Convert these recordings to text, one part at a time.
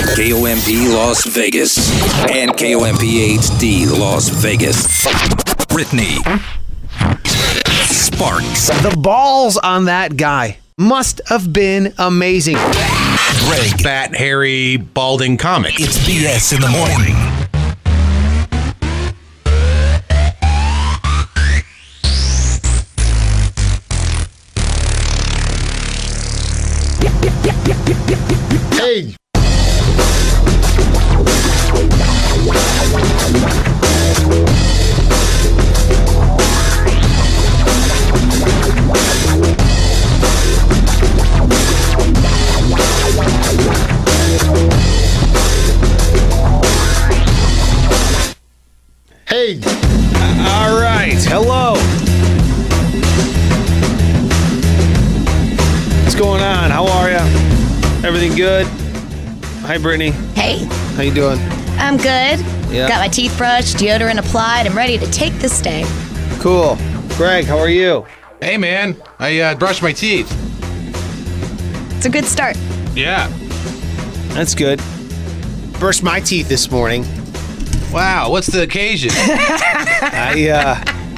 KOMP Las Vegas and KOMP HD Las Vegas. Brittany Sparks. The balls on that guy must have been amazing. Greg. Fat, hairy, balding comic. It's BS in the morning. Hey. Hey. All right. Hello. What's going on? How are ya? Everything good? Hi, Brittany. Hey, How you doing? I'm good. Yeah. Got my teeth brushed, deodorant applied. I'm ready to take this day. Cool. Greg, how are you? Hey, man. I brushed my teeth. It's a good start. Yeah. That's good. Brushed my teeth this morning. Wow. What's the occasion? I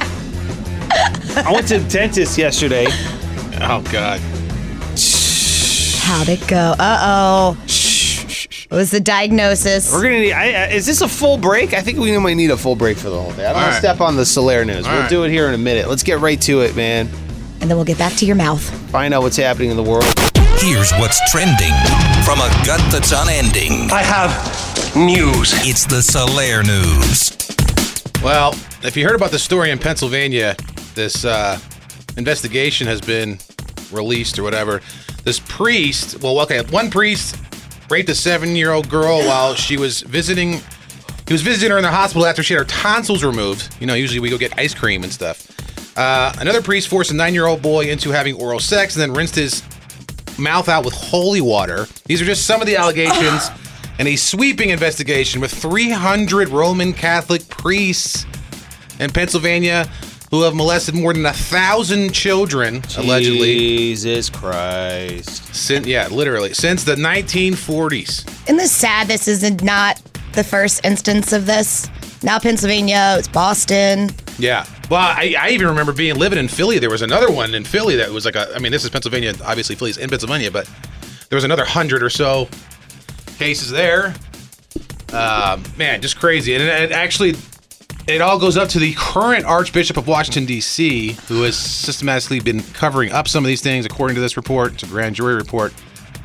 went to the dentist yesterday. Oh, God. How'd it go? Uh-oh. What was the diagnosis? We're gonna need. Is this a full break? I think we might need a full break for the whole day. I don't want to right. step on the Solaire news. All We'll right. do it here in a minute. Let's get right to it, man. And then we'll get back to your mouth. Find out what's happening in the world. Here's what's trending from a gut that's unending. I have news. It's the Solaire News. Well, if you heard about the story in Pennsylvania, this investigation has been released or whatever. This priest, one priest raped a 7-year-old girl while she was visiting. He was visiting her in the hospital after she had her tonsils removed. You know, usually we go get ice cream and stuff. Another priest forced a 9-year-old boy into having oral sex and then rinsed his mouth out with holy water. These are just some of the allegations in a sweeping investigation with 300 Roman Catholic priests in Pennsylvania who have molested more than 1,000 children, allegedly. Jesus Christ. Literally. Since the 1940s. Isn't this sad? This is not the first instance of this. Now Pennsylvania, it's Boston. Yeah. Well, I even remember living in Philly. There was another one in Philly that was this is Pennsylvania. Obviously, Philly's in Pennsylvania, but there was another 100 or so cases there. Man, just crazy. And it all goes up to the current Archbishop of Washington, D.C., who has systematically been covering up some of these things, according to this report. It's a grand jury report.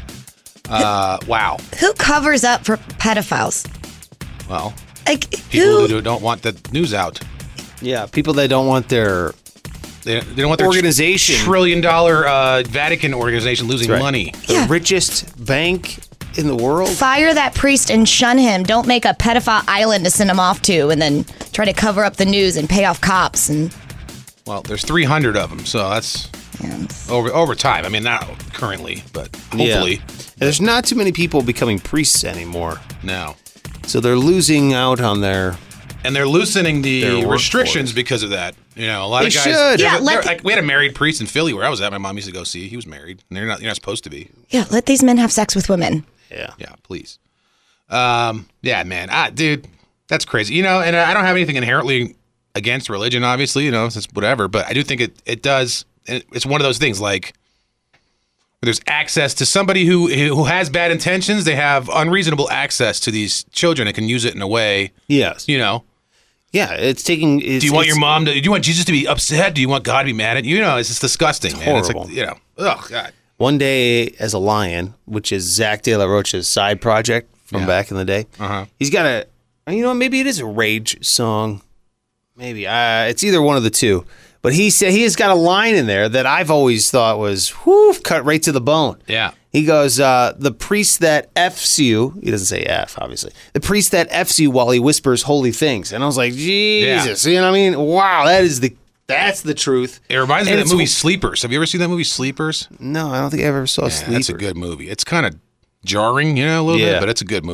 Wow. Who covers up for pedophiles? Well, Like, people who? who don't want the news out. Yeah, people that don't want their They don't want their organization, $1 trillion Vatican organization losing Yeah. money. the Yeah. richest bank in the world. Fire that priest and shun him. Don't make a pedophile island to send him off to and then try to cover up the news and pay off cops. And Well, there's 300 of them, so that's over time. I mean, not currently, but hopefully. Yeah. There's not too many people becoming priests anymore, No. so they're losing out on their. And they're loosening Their the workforce. restrictions because of that. You know, a lot They of guys. should. Yeah, we had a married priest in Philly where I was at. My mom used to go see. He was married. And you're not supposed to be. yeah, let these men have sex with women. Yeah. Yeah, please. Yeah, man. Dude, that's crazy. You know, and I don't have anything inherently against religion, obviously, you know, it's whatever. But I do think it does. It's one of those things like where there's access to somebody who has bad intentions. They have unreasonable access to these children and can use it in a way, Yes. you know. Yeah, it's taking. It's, Do you want it's- your mom to? Do you want Jesus to be upset? Do you want God to be mad at you? You know, it's just disgusting, man. It's horrible. like, you know, oh God. One Day as a Lion, which is Zach De La Rocha's side project from back in the day. Uh-huh. He's got you know, maybe it is a rage song. Maybe it's either one of the two. But he said he has got a line in there that I've always thought was cut right to the bone. Yeah. He goes, the priest that F's you, he doesn't say F, obviously. The priest that F's you while he whispers holy things. And I was like, Jesus, you know what I mean? Wow, that's the truth. It reminds me And of it's- the movie Sleepers. Have you ever seen that movie Sleepers? No, I don't think I ever saw Yeah, Sleeper. that's a good movie. It's kind of jarring, you know, a little Yeah. bit, but it's a good movie, man.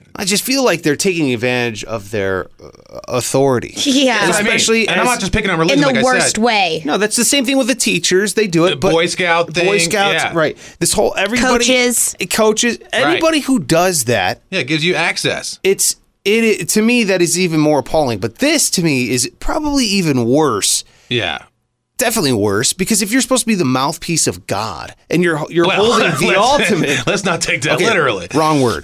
I just feel like they're taking advantage of their authority. Yeah. That's what I mean. Especially and I'm not just picking on religion, In the like worst I said. way. No, that's the same thing with the teachers. They do it. The Boy Scout thing. Boy Scouts, yeah. right. This whole everybody. Coaches. Anybody who does that, Yeah, it gives you access. it to me, that is even more appalling. But this, to me, is probably even worse. Yeah. Definitely worse, because if you're supposed to be the mouthpiece of God and you're holding the ultimate. Let's not take that Okay, literally. Wrong word.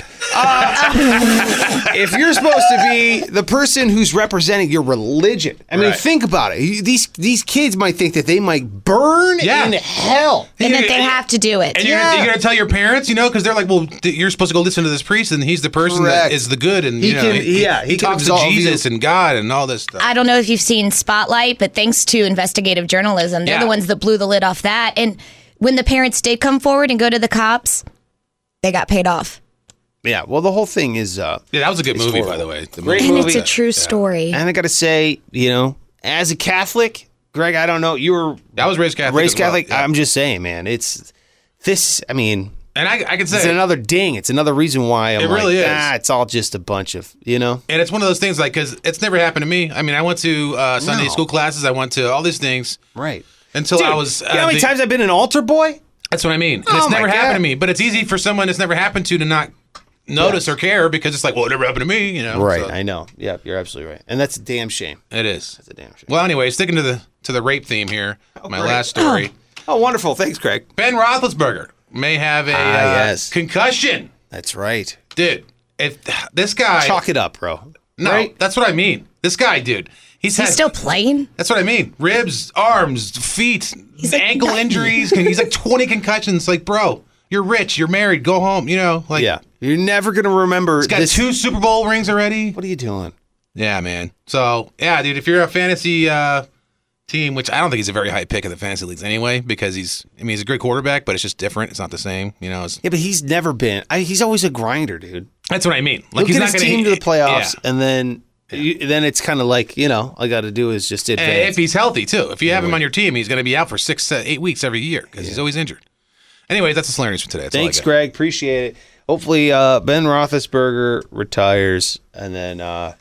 If you're supposed to be the person who's representing your religion, I mean, Right. think about it. These kids might think that they might burn Yeah. in hell. And that they have to do it. And you're going to tell your parents, because they're like, well, you're supposed to go listen to this priest, and he's the person Correct. that is the good, and He he can talks to absolve Jesus you. and God and all this stuff. I don't know if you've seen Spotlight, but thanks to investigative journalism, they're Yeah. the ones that blew the lid off that. And when the parents did come forward and go to the cops, they got paid off. Yeah, well, the whole thing is, Yeah, that was a good movie, horrible. by the way. The Great movie. And movie. it's a true story. and I got to say, as a Catholic, Greg, I don't know, you were I was raised Catholic. raised as well, Catholic. yeah. I'm just saying, man, it's this. I mean, And I can it's say, another ding. It's another reason why I'm It really like, is. it's all just a bunch of, and it's one of those things, like, because it's never happened to me. I mean, I went to Sunday No. school classes. I went to all these things right. until Dude, I was. you know how many times I've been an altar boy? That's what I mean. And Oh, it's my never happened God. to me, but it's easy for someone it's never happened to not notice or care, because it's like, well, it never happened to me, Right, so I know. Yeah, you're absolutely right, and that's a damn shame. it is. That's a damn shame. Well, anyway, sticking to the rape theme here. My last story. Oh, wonderful! Thanks, Greg. Ben Roethlisberger may have a yes. concussion, That's right. dude. If this guy, Chalk it up, bro. no, Right? that's what I mean. This guy, dude, he's He's still playing? That's what I mean. Ribs, arms, feet, like ankle 90. injuries. He's like 20 concussions. Like, bro, you're rich, you're married, go home. Like, Yeah, you're never gonna remember he's got this. 2 Super Bowl rings already. What are you doing? Yeah, man. So, yeah, dude, if you're a fantasy team, which I don't think he's a very high pick in the fantasy leagues anyway, because he's a great quarterback, but it's just different. It's not the same, it's, Yeah, but he's never been. He's always a grinder, dude. that's what I mean. He'll Like, he's get not his going team to the playoffs, Yeah. and then it's kind of like all I got to do is just And advance. if he's healthy too, if you have him on your team, he's going to be out for 6-8 weeks every year because he's always injured. Anyway, that's the Slanderers for today. That's all I Thanks, got. Greg. Appreciate it. Hopefully, Ben Roethlisberger retires, and then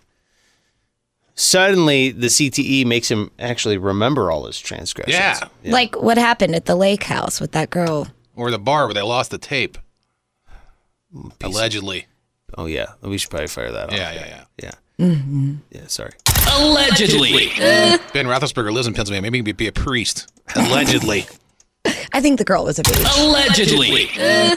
suddenly the CTE makes him actually remember all his transgressions. Yeah. Like what happened at the lake house with that girl. Or the bar where they lost the tape. Allegedly. Oh yeah. We should probably fire that off. Yeah. Yeah. Yeah. Sorry. Allegedly. Ben Roethlisberger lives in Pennsylvania. Maybe he could be a priest. Allegedly. I think the girl was a baby. Allegedly.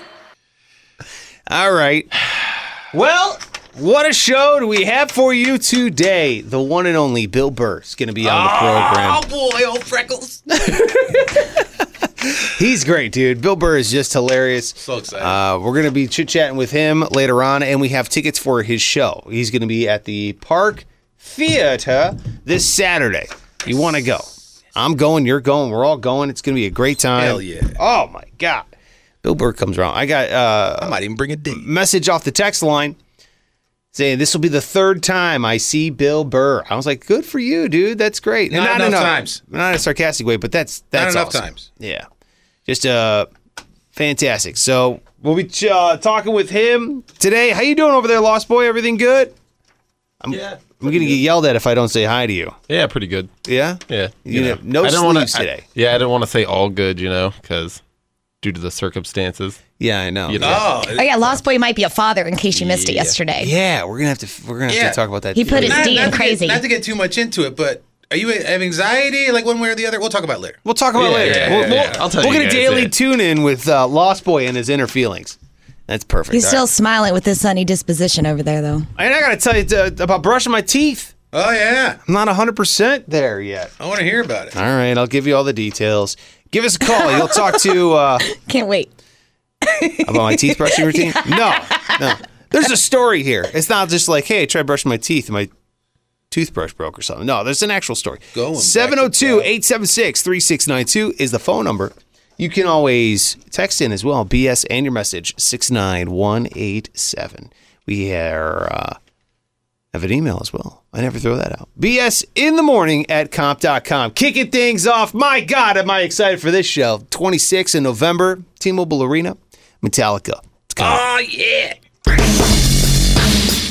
All right. Well, what a show do we have for you today? The one and only Bill Burr is going to be on the program. Oh boy, old Freckles. He's great, dude. Bill Burr is just hilarious. So excited. We're going to be chit-chatting with him later on, and we have tickets for his show. He's going to be at the Park Theater this Saturday. You want to go? I'm going. You're going. We're all going. It's going to be a great time. Hell yeah. Oh, my God. Bill Burr comes around. I got I might even bring a date. message off the text line saying this will be the third time I see Bill Burr. I was like, good for you, dude. That's great. Not enough times. Not in a sarcastic way, but that's Not enough awesome. times. Yeah. Just fantastic. So we'll be talking with him today. How you doing over there, Lost Boy? Everything good? I'm going to get yelled at if I don't say hi to you. Yeah, pretty good. Yeah? Yeah. You know, know. no I don't wanna- sleeves today. I didn't want to say all good, because due to the circumstances. Yeah, I know. You know. Oh, Oh yeah, Lost Boy might be a father in case you missed it yesterday. Yeah, we're gonna have to Yeah. talk about that. He put his later. D in crazy. Not to get too much into it, but are you have anxiety, like one way or the other? We'll talk about it later. We'll talk about it later. yeah, We'll- yeah. I'll tell we'll you get a guys, daily yeah. tune in with Lost Boy and his inner feelings. That's perfect. He's All still right. smiling with his sunny disposition over there, though. And I gotta tell you about brushing my teeth. Oh yeah, I'm not 100% there yet. I want to hear about it. All right, I'll give you all the details. Give us a call. You'll talk to Can't wait. about my teeth brushing routine. No. There's a story here. It's not just like, hey, I tried brushing my teeth and my toothbrush broke or something. No, there's an actual story. Going back to 702-876-3692 is the phone number. You can always text in as well. BS and your message 69187. We have an email as well. I never throw that out. BS in the morning at comp.com. Kicking things off. My God, am I excited for this show. 26th in November, T-Mobile Arena, Metallica. It's coming. Oh yeah.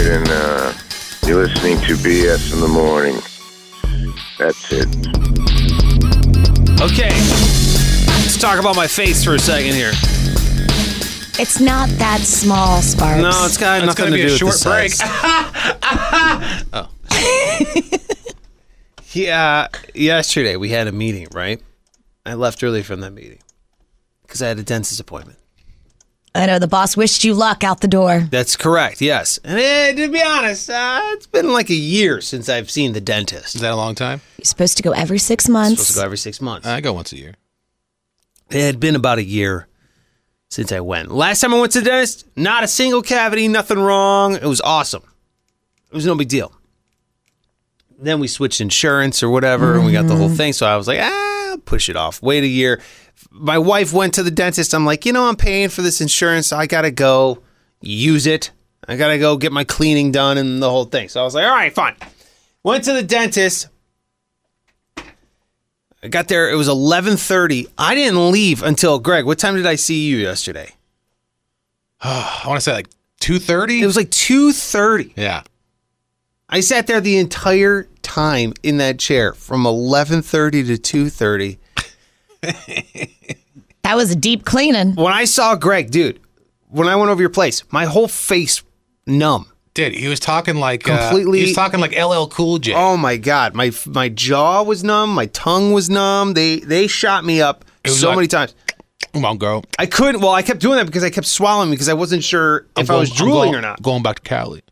and you're listening to BS in the morning. That's it. Okay. Let's talk about my face for a second here. It's not that small, Sparks. No, it's got nothing gonna to be do a with short the size. Yeah, yesterday we had a meeting, right? I left early from that meeting because I had a dentist appointment. I know the boss wished you luck out the door. That's correct, yes. And to be honest, it's been like a year since I've seen the dentist. Is that a long time? You're supposed to go every 6 I'm months. supposed to go every 6 months. I go once a year. It had been about a year since I went. Last time I went to the dentist, not a single cavity, nothing wrong. It was awesome. It was no big deal. Then we switched insurance or whatever, and we got the whole thing. So I was like, push it off. Wait a year. My wife went to the dentist. I'm like, I'm paying for this insurance. I got to go use it. I got to go get my cleaning done and the whole thing. So I was like, all right, fine. Went to the dentist. I got there. It was 11:30. I didn't leave until, Greg, what time did I see you yesterday? I want to say like 2:30. It was like 2:30. Yeah. I sat there the entire time in that chair from 11:30 to 2:30. That was a deep cleaning. When I saw Greg, dude, when I went over your place, my whole face numb. Dude, he was talking like Completely- he was talking like LL Cool J. Oh my God, my jaw was numb, my tongue was numb. They shot me up was so like- many times. Come on, girl. I couldn't. Well, I kept doing that because I kept swallowing because I wasn't sure if I was drooling or not. Going back to Cali.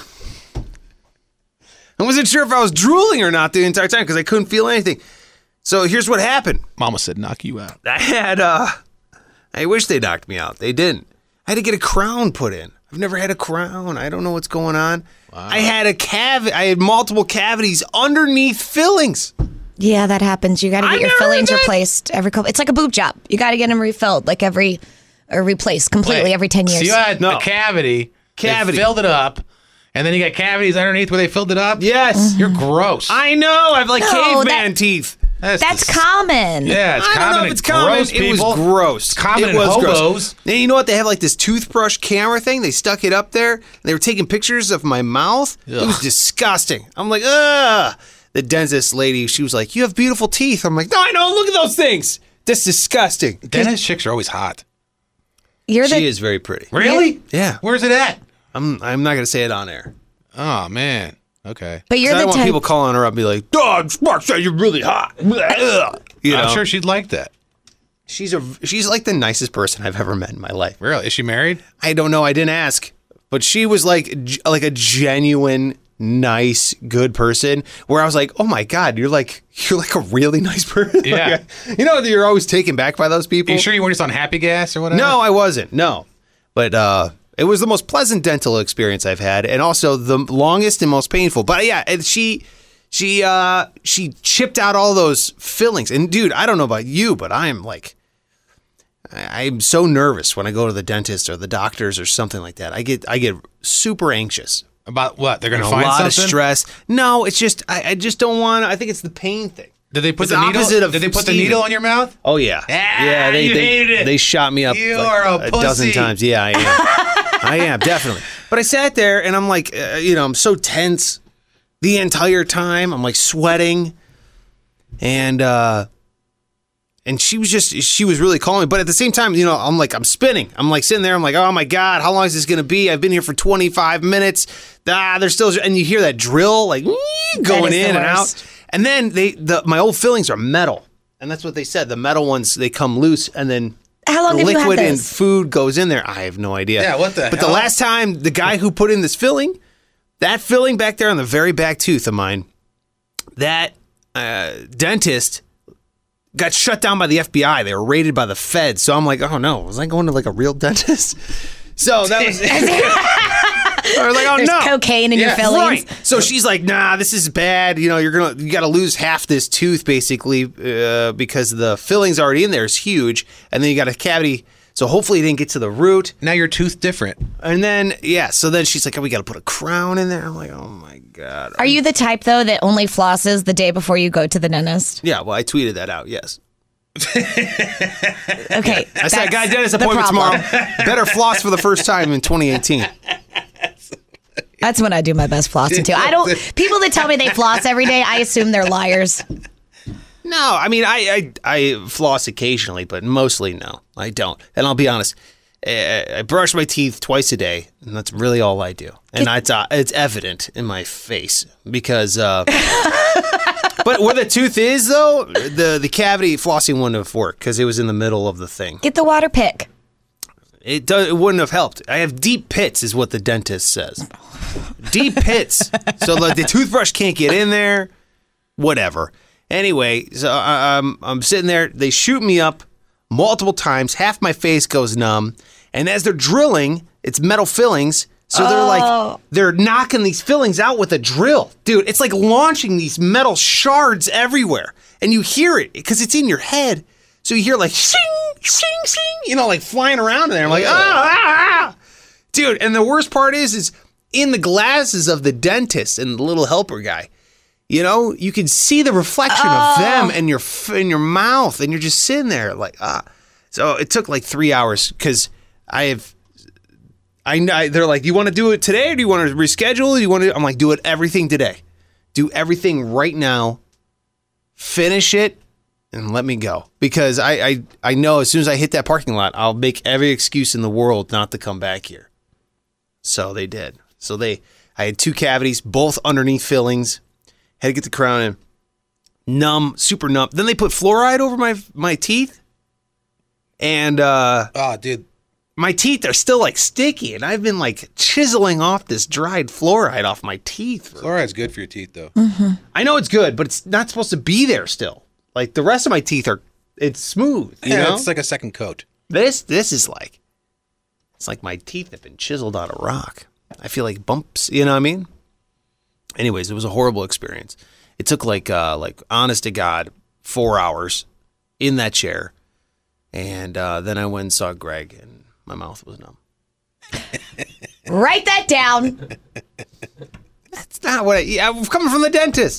I wasn't sure if I was drooling or not the entire time because I couldn't feel anything. So here's what happened. Mama said, "Knock you out." I had, I wish they knocked me out. They didn't. I had to get a crown put in. I've never had a crown. I don't know what's going on. Wow. I had I had multiple cavities underneath fillings. Yeah, that happens. You got to get your fillings replaced every couple. It's like a boob job. You got to get them refilled, like replaced completely every 10 years. So you had a cavity. They filled it up. And then you got cavities underneath where they filled it up? Yes. You're gross. I know. I have like caveman teeth. That's common. Yeah, it's I common. don't know if it's common. It was gross. It's common It in was hobos. gross. And you know what? They have like this toothbrush camera thing. They stuck it up there. And they were taking pictures of my mouth. Ugh. It was disgusting. I'm like, ugh. The dentist lady, she was like, you have beautiful teeth. I'm like, no, I know. Look at those things. That's disgusting. Dentist chicks are always hot. She is very pretty. Really? Yeah. Where's it at? I'm not going to say it on air. Oh, man. Okay. But you're I the don't want type. people calling her up and be like, "Dog, Sparks, you're really hot." You know? I'm sure she'd like that. She's like the nicest person I've ever met in my life. Really? Is she married? I don't know. I didn't ask, but she was like a genuine, nice, good person. Where I was like, "Oh my God, you're like a really nice person." Yeah. Like, you're always taken back by those people. Are you sure you weren't just on Happy Gas or whatever? No, I wasn't. No, but it was the most pleasant dental experience I've had, and also the longest and most painful. But yeah, and she chipped out all those fillings. And dude, I don't know about you, but I'm so nervous when I go to the dentist or the doctors or something like that. I get super anxious. About what? They're going to A find lot something? of stress. No, it's just I just don't want to. I think it's the pain thing. Did they put It's the needle? opposite of Did they put Steven. the needle in your mouth? Oh yeah, yeah. you hated it. They shot me up You like are a dozen pussy. times. Yeah, I am. I am definitely. But I sat there and I'm like, I'm so tense the entire time. I'm like sweating, and she was really calling. But at the same time, I'm spinning. I'm like sitting there. I'm like, oh my God, how long is this gonna be? I've been here for 25 minutes. They're still, and you hear that drill like going in and out. And then my old fillings are metal, and that's what they said. The metal ones, they come loose, and then How long the have you had liquid and those? food goes in there. I have no idea. Yeah, what the But hell? the last time, the guy who put in this filling, that filling back there on the very back tooth of mine, that dentist got shut down by the FBI. They were raided by the feds. So I'm like, oh no, was I going to like a real dentist? So that was. I was like, oh There's no, cocaine in your fillings. Right. So she's like, nah, this is bad. You got to lose half this tooth basically because the filling's already in there is huge, and then you got a cavity. So hopefully it didn't get to the root. Now your tooth different. And then so then she's like, oh, we got to put a crown in there. I'm like, oh my God. Are you the type, though, that only flosses the day before you go to the dentist? Yeah, well, I tweeted that out. Yes. Okay. I said, I got a dentist the appointment problem. tomorrow. Better floss for the first time in 2018. That's when I do my best flossing too. People that tell me they floss every day, I assume they're liars. No, I mean, I floss occasionally, but mostly no, I don't. And I'll be honest, I brush my teeth twice a day, and that's really all I do. And it's evident in my face because, but where the tooth is, though, the cavity flossing wouldn't have worked because it was in the middle of the thing. Get the water pick. It wouldn't have helped. I have deep pits, is what the dentist says. Deep pits, so the toothbrush can't get in there. Whatever. Anyway, so I'm sitting there. They shoot me up multiple times. Half my face goes numb. And as they're drilling, it's metal fillings. So they're knocking these fillings out with a drill. Dude, it's like launching these metal shards everywhere. And you hear it because it's in your head. So you hear like shing, shing, shing, like flying around in there. I'm like, ah. Dude, and the worst part is in the glasses of the dentist and the little helper guy. You can see the reflection of them in your mouth, and you're just sitting there like, So it took like 3 hours because they're like, do you want to do it today or do you want to reschedule? I'm like, do it everything today. Do everything right now. Finish it and let me go. Because I know as soon as I hit that parking lot, I'll make every excuse in the world not to come back here. So they did. So I had 2 cavities, both underneath fillings. Had to get the crown in. Numb, super numb. Then they put fluoride over my teeth. And dude, my teeth are still like sticky, and I've been like chiseling off this dried fluoride off my teeth. Fluoride's good for your teeth, though. Mm-hmm. I know it's good, but it's not supposed to be there still. Like the rest of my teeth it's smooth. You know? It's like a second coat. This is like, it's like my teeth have been chiseled out of rock. I feel like bumps, you know what I mean? Anyways, it was a horrible experience. It took like honest to God, 4 hours in that chair. And then I went and saw Greg, and my mouth was numb. Write that down. That's not what I'm coming from the dentist.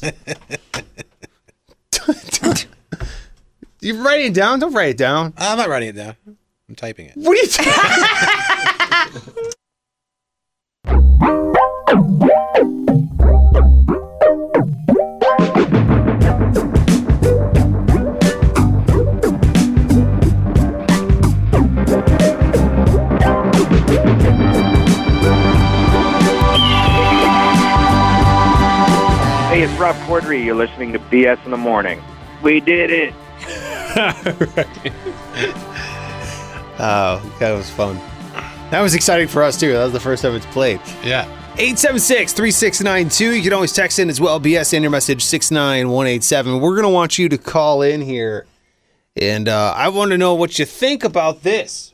You write it down? Don't write it down. I'm not writing it down. I'm typing it. What are you Hey, it's Rob Corddry. You're listening to BS in the Morning. We did it. Oh, that was fun. That was exciting for us, too. That was the first time it's played. Yeah. 876-3692. You can always text in as well. BS in your message, 69187. We're going to want you to call in here. And I want to know what you think about this.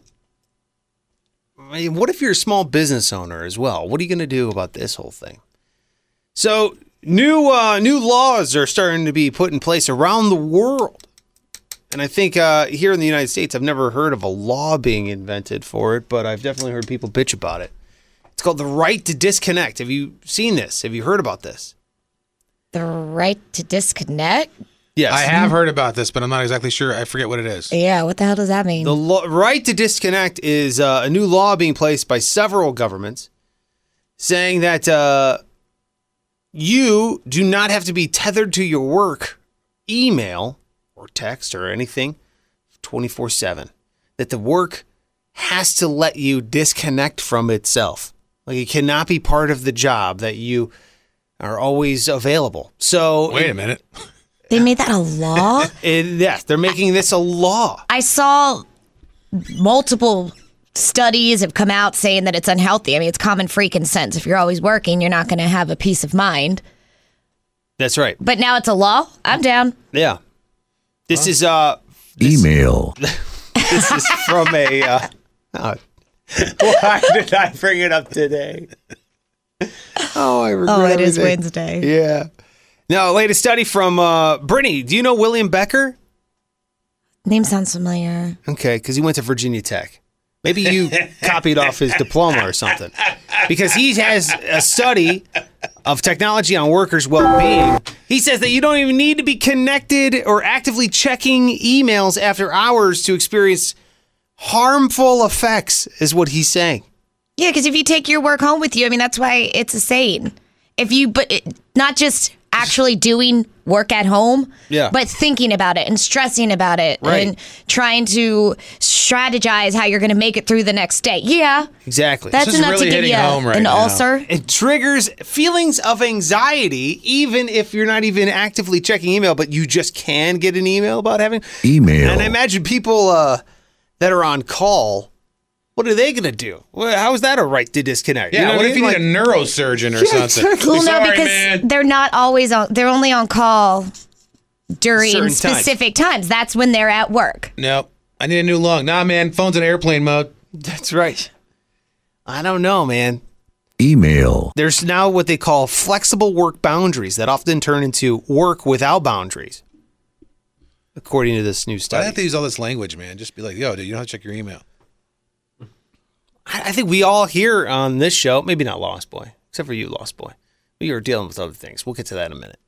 I mean, what if you're a small business owner as well? What are you going to do about this whole thing? So, new laws are starting to be put in place around the world. And I think here in the United States, I've never heard of a law being invented for it, but I've definitely heard people bitch about it. It's called the right to disconnect. Have you seen this? Have you heard about this? The right to disconnect? Yes. I have heard about this, but I'm not exactly sure. I forget what it is. Yeah, what the hell does that mean? The right to disconnect is a new law being placed by several governments saying that you do not have to be tethered to your work email or text or anything 24/7. That the work has to let you disconnect from itself. Like it cannot be part of the job that you are always available. So wait a minute. They made that a law? Yes, they're making this a law. I saw multiple studies have come out saying that it's unhealthy. I mean, it's common freaking sense. If you're always working, you're not going to have a peace of mind. That's right. But now it's a law? I'm down. Yeah. This is email. This is from a why did I bring it up today? I regret it is everything. Wednesday. Yeah. Now, latest study from Brittany. Do you know William Becker? Name sounds familiar. Okay, because he went to Virginia Tech. Maybe you copied off his diploma or something. Because he has a study of technology on workers' well-being. He says that you don't even need to be connected or actively checking emails after hours to experience harmful effects, is what he's saying. Yeah, because if you take your work home with you, I mean, that's why it's a saying. Not just actually doing work at home, but thinking about it and stressing about it and trying to strategize how you're going to make it through the next day. Yeah. Exactly. That's enough to give you an ulcer. It triggers feelings of anxiety, even if you're not even actively checking email, but you just can get an email about having email. And I imagine people that are on call, what are they going to do? Well, how is that a right to disconnect? Yeah, you know what if you like, need a neurosurgeon or something? Exactly. Well, no, Sorry, because man. they're not always on. They're only on call during Certain specific times. That's when they're at work. Nope. I need a new lung. Nah, man. Phone's in airplane mode. That's right. I don't know, man. Email. There's now what they call flexible work boundaries that often turn into work without boundaries, according to this new Why do I study. have to use all this language, man? Just be like, yo, dude, you don't have to check your email. I think we all here on this show, maybe not Lost Boy, except for you, Lost Boy. We are dealing with other things. We'll get to that in a minute.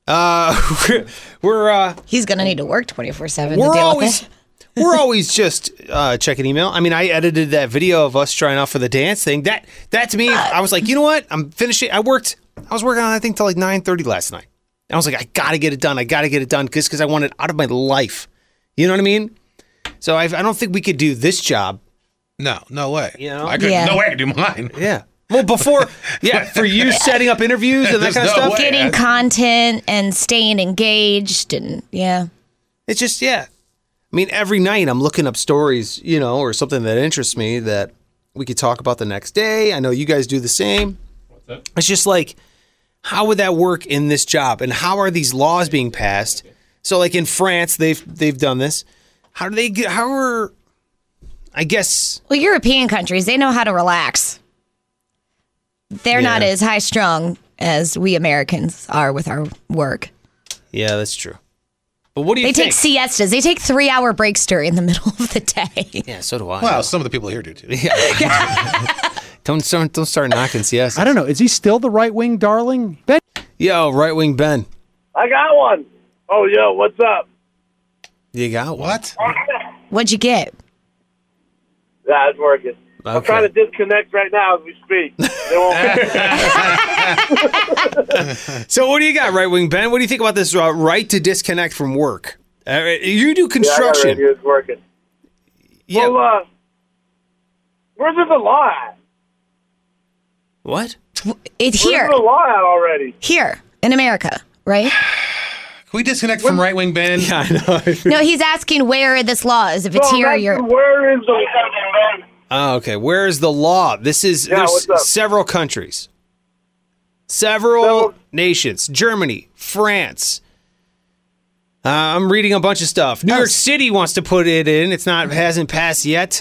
He's going to need to work 24/7 to We're deal always with it. we're always just checking email. I mean, I edited that video of us trying out for the dance thing. That to me, I was like, you know what? I'm finishing. I was working on it, I think till like 9:30 last night. I was like, I gotta get it done. Because I want it out of my life. You know what I mean? So I don't think we could do this job. No way. You know? No way I could do mine. Yeah. Well, before, for you setting up interviews and that kind of no stuff. way. Getting content and staying engaged and It's just, I mean, every night I'm looking up stories, or something that interests me that we could talk about the next day. I know you guys do the same. What's that? It's just like, how would that work in this job? And how are these laws being passed? So like in France, they've done this. I guess. Well, European countries, they know how to relax. They're not as high strung as we Americans are with our work. Yeah, that's true. But what do you They think? take siestas. They take 3-hour breaks during the middle of the day. Yeah, so do I. Well, some of the people here do too. Don't start knocking siestas. I don't know. Is he still the right-wing darling? Ben? Yo, right wing Ben. I got one. Oh, yo, what's up? You got one? What? What'd you get? Yeah, it's working. I'm Okay. trying to disconnect right now as we speak. They won't. So what do you got, right wing Ben? What do you think about this right to disconnect from work? You do construction. Yeah, I got it. It's working. Yeah. Well, where's the law at? What? It's here. Where's the law at already? Here in America, right? Can we disconnect from right wing Ben? Yeah, I know. No, he's asking where this law is. If it's No, here, that's- you're. Where is the Oh, okay. Where is the law? There's what's up? several countries. Several nations. Germany, France. I'm reading a bunch of stuff. New York City wants to put it in. Hasn't passed yet.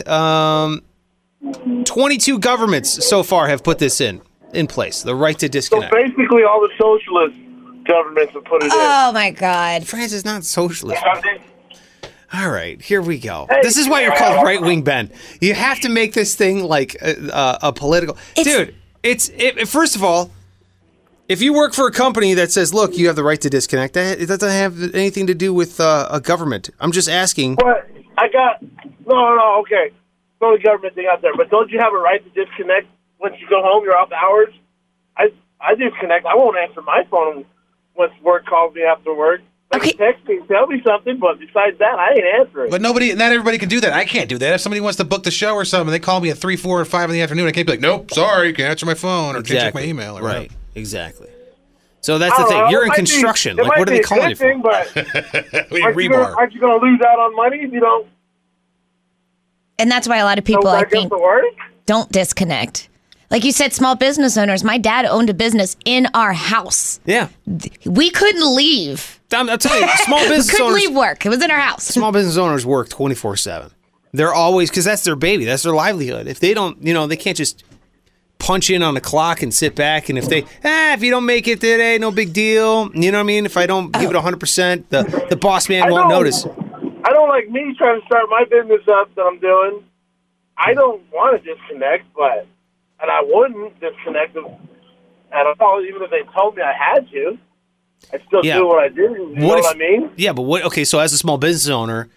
22 governments so far have put this in place. The right to So disconnect. basically, all the socialist governments have put it in. Oh my God. France is not socialist. Something? All right, here we go. Hey. This is why you're called right wing Ben. You have to make this thing like a political. Dude, first of all, if you work for a company that says, "Look, you have the right to disconnect," it doesn't have anything to do with a government. I'm just asking. But I got no. Okay, throw the government thing out there. But don't you have a right to disconnect once you go home? You're off hours. I disconnect. I won't answer my phone once work calls me after work. They can text me, tell me something, but besides that, I ain't answering. But not everybody can do that. I can't do that. If somebody wants to book the show or something, they call me at 3, 4, or 5 in the afternoon. I can't be like, nope, sorry, can't answer my phone or can't check my email. Or right, exactly. So that's the thing. know, You're in it might construction. be- it Like, what might are they be a calling you good for? thing, but We aren't you going to lose out on money if you don't And that's why a lot of people, go I back think, up to work? don't disconnect. Like you said, small business owners. My dad owned a business in our house. Yeah. We couldn't leave. I'll tell you, small business couldn't owners. leave work. It was in our house. Small business owners work 24/7. They're always, because that's their baby. That's their livelihood. If they don't, they can't just punch in on the clock and sit back. And if you don't make it today, no big deal. You know what I mean? If I don't give it 100%, the boss man won't notice. I don't like me trying to start my business up that I'm doing. I don't want to disconnect, and I wouldn't disconnect at all, even if they told me I had to. I still do what I do. You know what I mean? Yeah, but okay, so as a small business owner,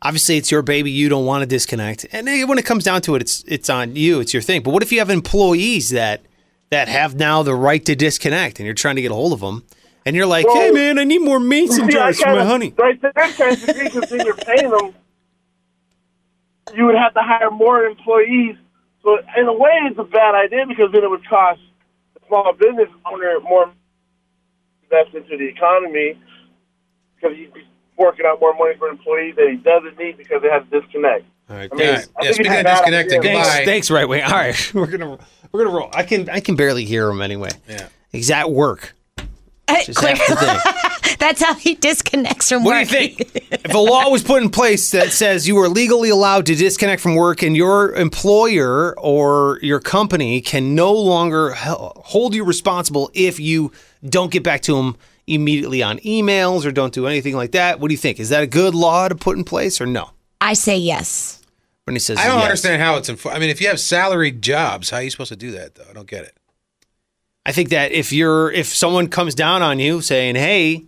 Obviously, it's your baby. You don't want to disconnect. And when it comes down to it, it's on you. It's your thing. But what if you have employees that have now the right to disconnect and you're trying to get a hold of them? And you're like, hey, man, I need more mason jars for my honey. Right there, because then you're paying them. You would have to hire more employees. So in a way, it's a bad idea because then it would cost the small business owner more invest into the economy because he's forking out more money for employees that he doesn't need because they have to disconnect. All right. Speaking of disconnecting, thanks, Right Wing. All right, we're gonna roll. I can barely hear him anyway. Yeah, he's at work. That's how he disconnects from work. What do you think? If a law was put in place that says you are legally allowed to disconnect from work and your employer or your company can no longer hold you responsible if you don't get back to them immediately on emails or don't do anything like that, what do you think? Is that a good law to put in place or no? I say yes. When he says I don't yes. understand how it's I mean, if you have salaried jobs, how are you supposed to do that, though? I don't get it. I think that if someone comes down on you saying, hey,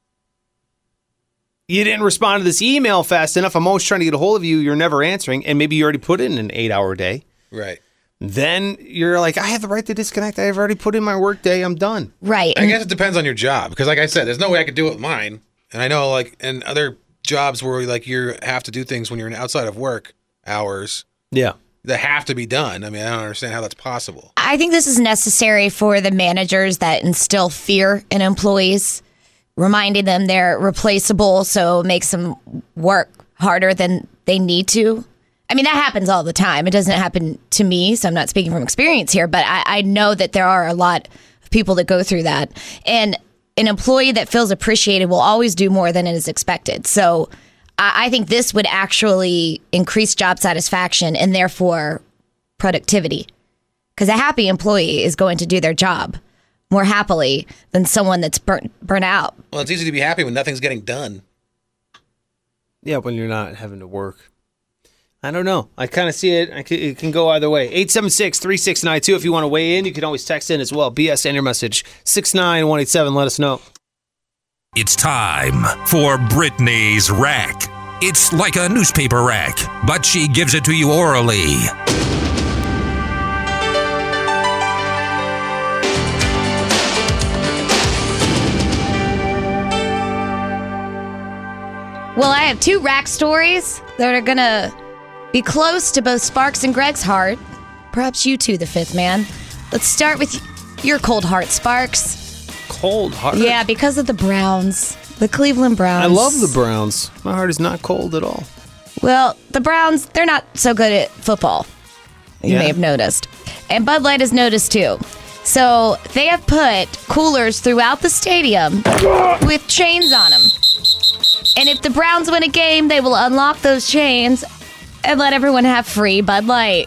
you didn't respond to this email fast enough, I'm always trying to get a hold of you, you're never answering, and maybe you already put in an 8-hour day. Right. Then you're like, I have the right to disconnect. I've already put in my work day. I'm done. Right. I guess it depends on your job because, like I said, there's no way I could do it with mine. And I know, like, in other jobs where, like, you have to do things when you're outside of work hours. Yeah. That have to be done. I mean, I don't understand how that's possible. I think this is necessary for the managers that instill fear in employees, reminding them they're replaceable, so it makes them work harder than they need to. I mean, that happens all the time. It doesn't happen to me, so I'm not speaking from experience here, but I know that there are a lot of people that go through that. And an employee that feels appreciated will always do more than is expected. So I think this would actually increase job satisfaction and therefore productivity. Because a happy employee is going to do their job more happily than someone that's burnt out. Well, it's easy to be happy when nothing's getting done. Yeah, when you're not having to work. I don't know. I kind of see it. It can go either way. 876-3692. If you want to weigh in, you can always text in as well. BS and your message. 69187. Let us know. It's time for Brittany's Rack. It's like a newspaper rack, but she gives it to you orally. Well, I have two rack stories that are going to be close to both Sparks and Greg's heart. Perhaps you too, the fifth man. Let's start with your cold heart, Sparks. Cold heart? Yeah, because of the Browns. The Cleveland Browns. I love the Browns. My heart is not cold at all. Well, the Browns, they're not so good at football. You may have noticed. And Bud Light has noticed too. So they have put coolers throughout the stadium with chains on them. And if the Browns win a game, they will unlock those chains and let everyone have free Bud Light.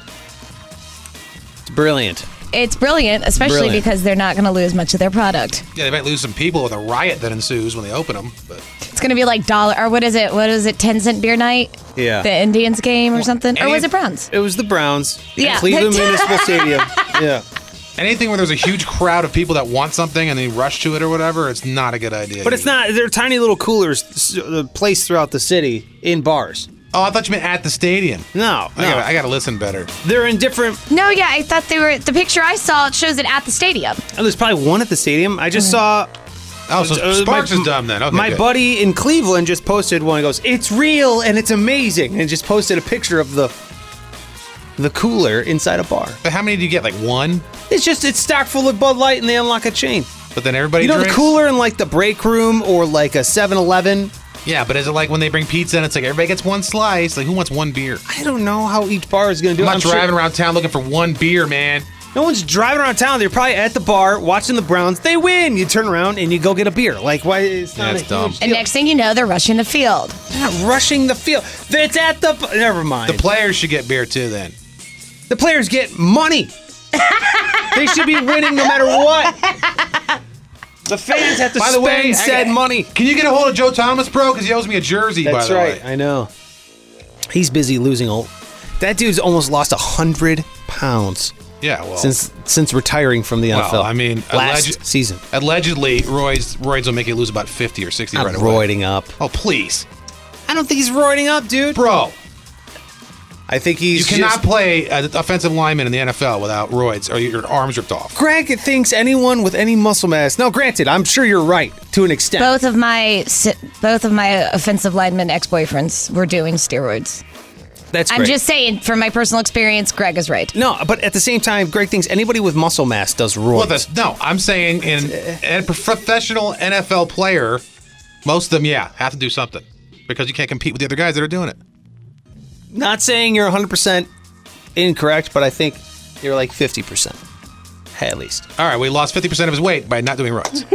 It's brilliant. It's brilliant, especially because they're not going to lose much of their product. Yeah, they might lose some people with a riot that ensues when they open them. But it's going to be like what is it, 10 cent beer night? Yeah. The Indians game or something? Or was it Browns? It was the Browns. Yeah. Cleveland Municipal Stadium. Yeah. Anything where there's a huge crowd of people that want something and they rush to it or whatever, it's not a good idea. But it's not. They're tiny little coolers placed throughout the city in bars. Oh, I thought you meant at the stadium. No. I gotta listen better. They're in different... No, yeah, I thought they were... The picture I saw, it shows it at the stadium. Oh, there's probably one at the stadium. I just saw... Oh, so Sparks is dumb then. Okay, my good. buddy in Cleveland just posted one. He goes, it's real and it's amazing. And just posted a picture of the cooler inside a bar. But how many do you get? Like one? It's stocked full of Bud Light and they unlock a chain. But then everybody drinks? The cooler in like the break room or like a 7-Eleven. Yeah, but is it like when they bring pizza and it's like everybody gets one slice? Like who wants one beer? I don't know how each bar is going to do it. I'm not driving around town looking for one beer, man. No one's driving around town. They're probably at the bar watching the Browns. They win. You turn around and you go get a beer. Like, why? It's not That's dumb. And next thing you know, they're rushing the field. They're not rushing the field. It's at the... Never mind. The players should get beer too then. The players get money. They should be winning no matter what. The fans have to spend said money. Can you get a hold of Joe Thomas, bro? Because he owes me a jersey, That's by the way. right. I know. He's busy losing. That dude's almost lost 100 pounds. Yeah, well. Since retiring from the NFL. Well, I mean, last season. Allegedly, roids will make you lose about 50 or 60 I'm right away. roiding up. Oh, please. I don't think he's roiding up, dude. Bro. I think he's You cannot play an offensive lineman in the NFL without roids or your arms ripped off. Greg thinks anyone with any muscle mass. Now, granted, I'm sure you're right to an extent. Both of my offensive lineman ex-boyfriends were doing steroids. That's great. I'm just saying, from my personal experience, Greg is right. No, but at the same time, Greg thinks anybody with muscle mass does roids. No, I'm saying in a professional NFL player, most of them, have to do something because you can't compete with the other guys that are doing it. Not saying you're 100% incorrect, but I think you're like 50%. Hey, at least. All right, we lost 50% of his weight by not doing roids.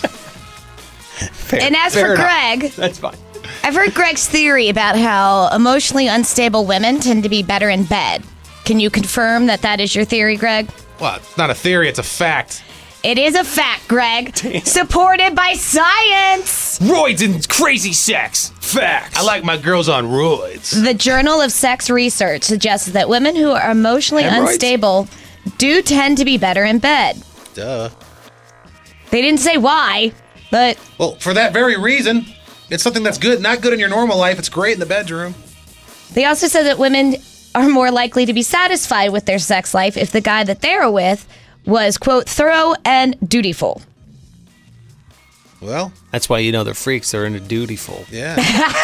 And as for Greg, that's fine. I've heard Greg's theory about how emotionally unstable women tend to be better in bed. Can you confirm that is your theory, Greg? Well, it's not a theory, it's a fact. It is a fact, Greg. Damn. Supported by science. Roids and crazy sex. Facts. I like my girls on roids. The Journal of Sex Research suggests that women who are emotionally unstable do tend to be better in bed. Duh. They didn't say why, but... Well, for that very reason, it's something that's good, not good in your normal life. It's great in the bedroom. They also said that women are more likely to be satisfied with their sex life if the guy that they're with was, quote, thorough and dutiful. Well, that's why they're freaks. They're into dutiful. Yeah.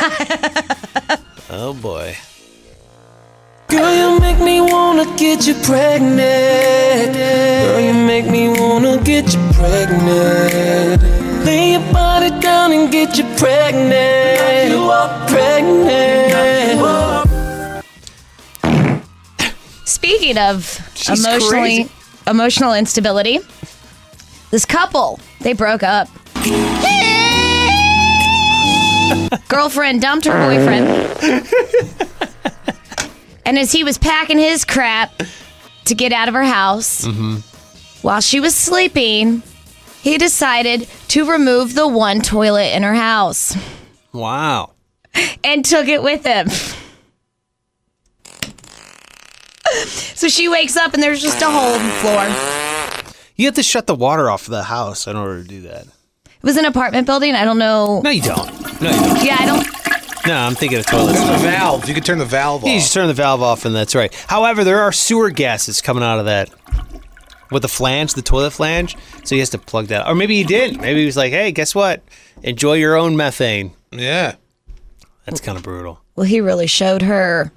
Oh, boy. Girl, you make me wanna get you pregnant. Girl, you make me wanna get you pregnant. Lay your body down and get you pregnant. You are pregnant. Speaking of emotional instability, this couple, they broke up. Girlfriend dumped her boyfriend. And as he was packing his crap to get out of her house, while she was sleeping, he decided to remove the one toilet in her house. Wow. And took it with him. So she wakes up and there's just a hole in the floor. You have to shut the water off of the house in order to do that. It was an apartment building. I don't know. No, you don't. Yeah, I don't. No, I'm thinking of toilets. There's a valve. You can turn the valve off. You just turn the valve off, and that's right. However, there are sewer gases coming out of that with the flange, the toilet flange. So he has to plug that. Or maybe he didn't. Maybe he was like, hey, guess what? Enjoy your own methane. Yeah. That's kind of brutal. Well, he really showed her.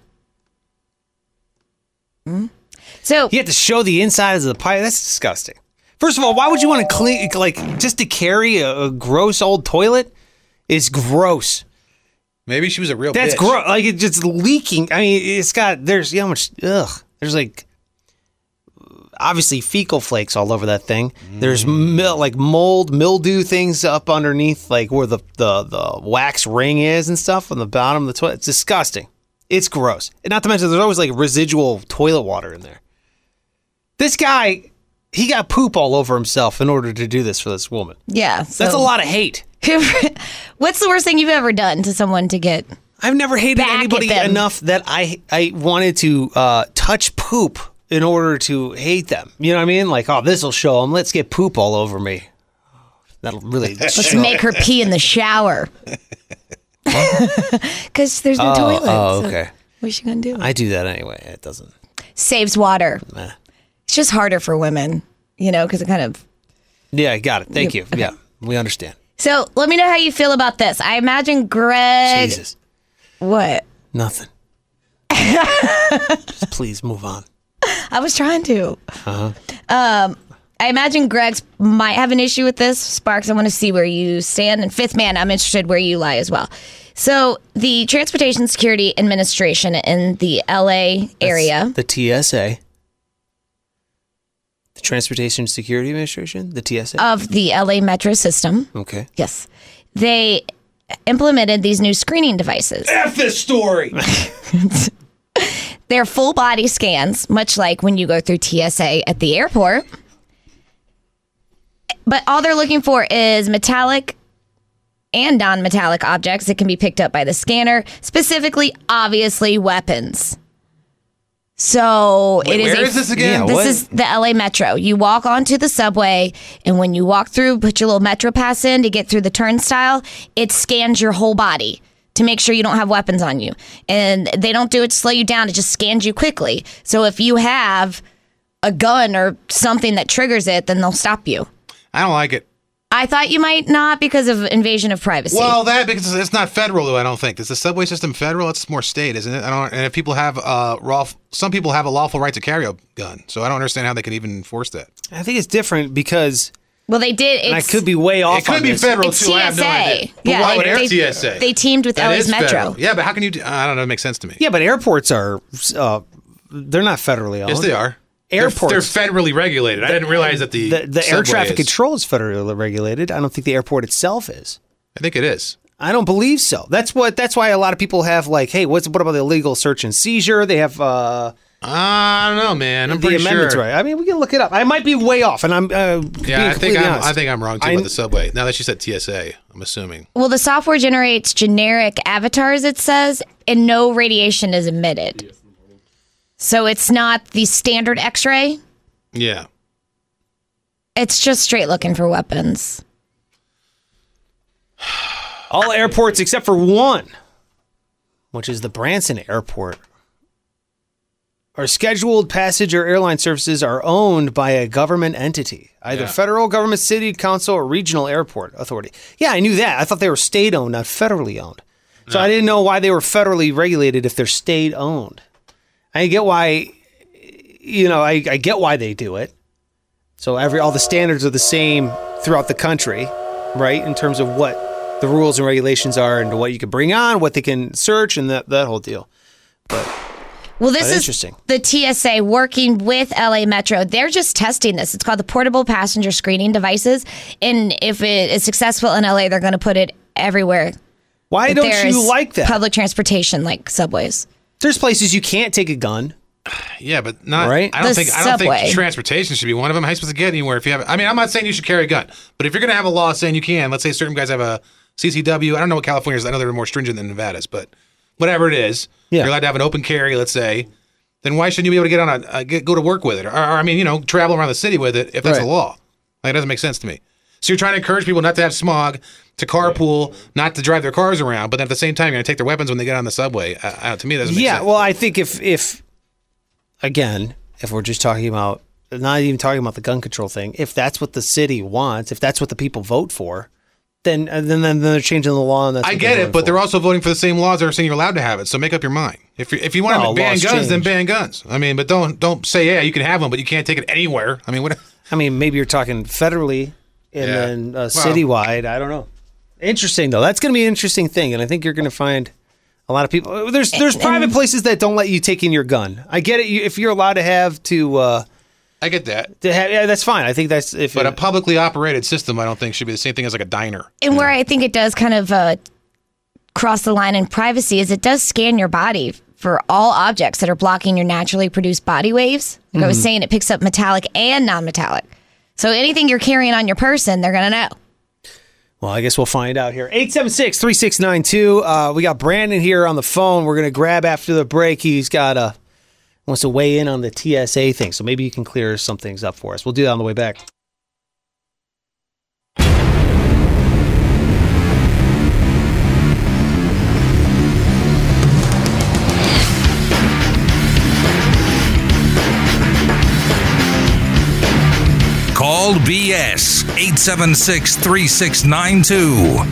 So you have to show the insides of the pipe. That's disgusting. First of all, why would you want to clean, just to carry a gross old toilet? Is gross. Maybe she was a real That's bitch. gross. Like, it's just leaking. I mean, there's how much, there's obviously fecal flakes all over that thing. There's mold, mildew things up underneath, like where the wax ring is and stuff on the bottom of the toilet. It's disgusting. It's gross. And not to mention, there's always residual toilet water in there. This guy, he got poop all over himself in order to do this for this woman. Yeah. That's a lot of hate. What's the worst thing you've ever done to someone to get? I've never hated anybody enough that I wanted to touch poop in order to hate them. You know what I mean? Like, oh, this will show them. Let's get poop all over me. That'll really Let's make her pee in the shower. Because there's no toilet. Oh, okay. So what's she gonna do? I do that anyway. It doesn't. Saves water. Nah. It's just harder for women, because it kind of. Yeah, I got it. Thank you. Yeah, we understand. So let me know how you feel about this. I imagine Greg. Jesus. What? Nothing. Just please move on. I was trying to. Uh-huh. I imagine Greg might have an issue with this. Sparks, I want to see where you stand. And Fifth Man, I'm interested where you lie as well. So the Transportation Security Administration in the LA area. The TSA. The Transportation Security Administration? The TSA? Of the LA Metro system. Okay. Yes. They implemented these new screening devices. F this story! They're full body scans, much like when you go through TSA at the airport. But all they're looking for is metallic and non-metallic objects that can be picked up by the scanner, specifically, obviously, weapons. So where is this again? This is the LA Metro. You walk onto the subway, and when you walk through, put your little Metro pass in to get through the turnstile, it scans your whole body to make sure you don't have weapons on you. And they don't do it to slow you down. It just scans you quickly. So if you have a gun or something that triggers it, then they'll stop you. I don't like it. I thought you might not because of invasion of privacy. Well, because it's not federal, though. I don't think. Is the subway system federal? It's more state, isn't it? And if people have some people have a lawful right to carry a gun, so I don't understand how they can even enforce that. I think it's different because. Well, they did. And I could be way off. It could be federal too. TSA. I have no idea. But Yeah, why would TSA? They teamed with LA's Metro. Federal. Yeah, but how can you? I don't know. It makes sense to me. Yeah, but airports are. They're not federally owned. Yes, they are. Airports. They're federally regulated. I didn't realize that the air traffic control is federally regulated. I don't think the airport itself is. I think it is. I don't believe so. That's why a lot of people have like, hey, what about the illegal search and seizure? They have. I don't know, man. I'm pretty amendments, sure. Right. I mean, we can look it up. I might be way off, and I'm. I think I'm wrong too about the subway. Now that you said TSA, I'm assuming. Well, the software generates generic avatars. It says, and no radiation is emitted. So it's not the standard X-ray. Yeah. It's just straight looking for weapons. All airports except for one, which is the Branson Airport, our scheduled passenger airline services are owned by a government entity, either federal government, city council, or regional airport authority. Yeah, I knew that. I thought they were state-owned, not federally owned. So I didn't know why they were federally regulated if they're state-owned. I get why, I get why they do it. So all the standards are the same throughout the country, right? In terms of what the rules and regulations are and what you can bring on, what they can search, and that whole deal. But this is interesting. The TSA working with LA Metro. They're just testing this. It's called the Portable Passenger Screening Devices. And if it is successful in LA, they're going to put it everywhere. Why don't you like that? Public transportation, like subways. There's places you can't take a gun. Yeah, but not. Right? I don't think transportation should be one of them. How are you supposed to get anywhere if you have? I mean, I'm not saying you should carry a gun, but if you're going to have a law saying you can, let's say certain guys have a CCW. I don't know what California is. I know they're more stringent than Nevada's, but whatever it is, you're allowed to have an open carry. Let's say, then why shouldn't you be able to get on go to work with it, or I mean, travel around the city with it if that's a law? Like, it doesn't make sense to me. So you're trying to encourage people not to have smog, to carpool, not to drive their cars around, but then at the same time, you're going to take their weapons when they get on the subway. To me, that doesn't make sense. Yeah, well, I think if we're just talking about, not even talking about the gun control thing, if that's what the city wants, if that's what the people vote for, then they're changing the law. And that's I get it, but they're also voting for the same laws that are saying you're allowed to have it. So make up your mind. If you want to ban guns, then ban guns. I mean, but don't say you can have them, but you can't take it anywhere. I mean, what? I mean, maybe you're talking federally and then citywide. I don't know. Interesting though. That's going to be an interesting thing, and I think you're going to find a lot of people. There's private places that don't let you take in your gun. I get it. If you're allowed to have to. I get that. That's fine. I think that's But a publicly operated system, I don't think should be the same thing as like a diner. And where I think it does kind of cross the line in privacy is it does scan your body for all objects that are blocking your naturally produced body waves. Like I was saying, it picks up metallic and non-metallic. So anything you're carrying on your person, they're going to know. Well, I guess we'll find out here. 876-3692. We got Brandon here on the phone. We're going to grab after the break. He's got wants to weigh in on the TSA thing, so maybe you can clear some things up for us. We'll do that on the way back. Call BS 876-3692.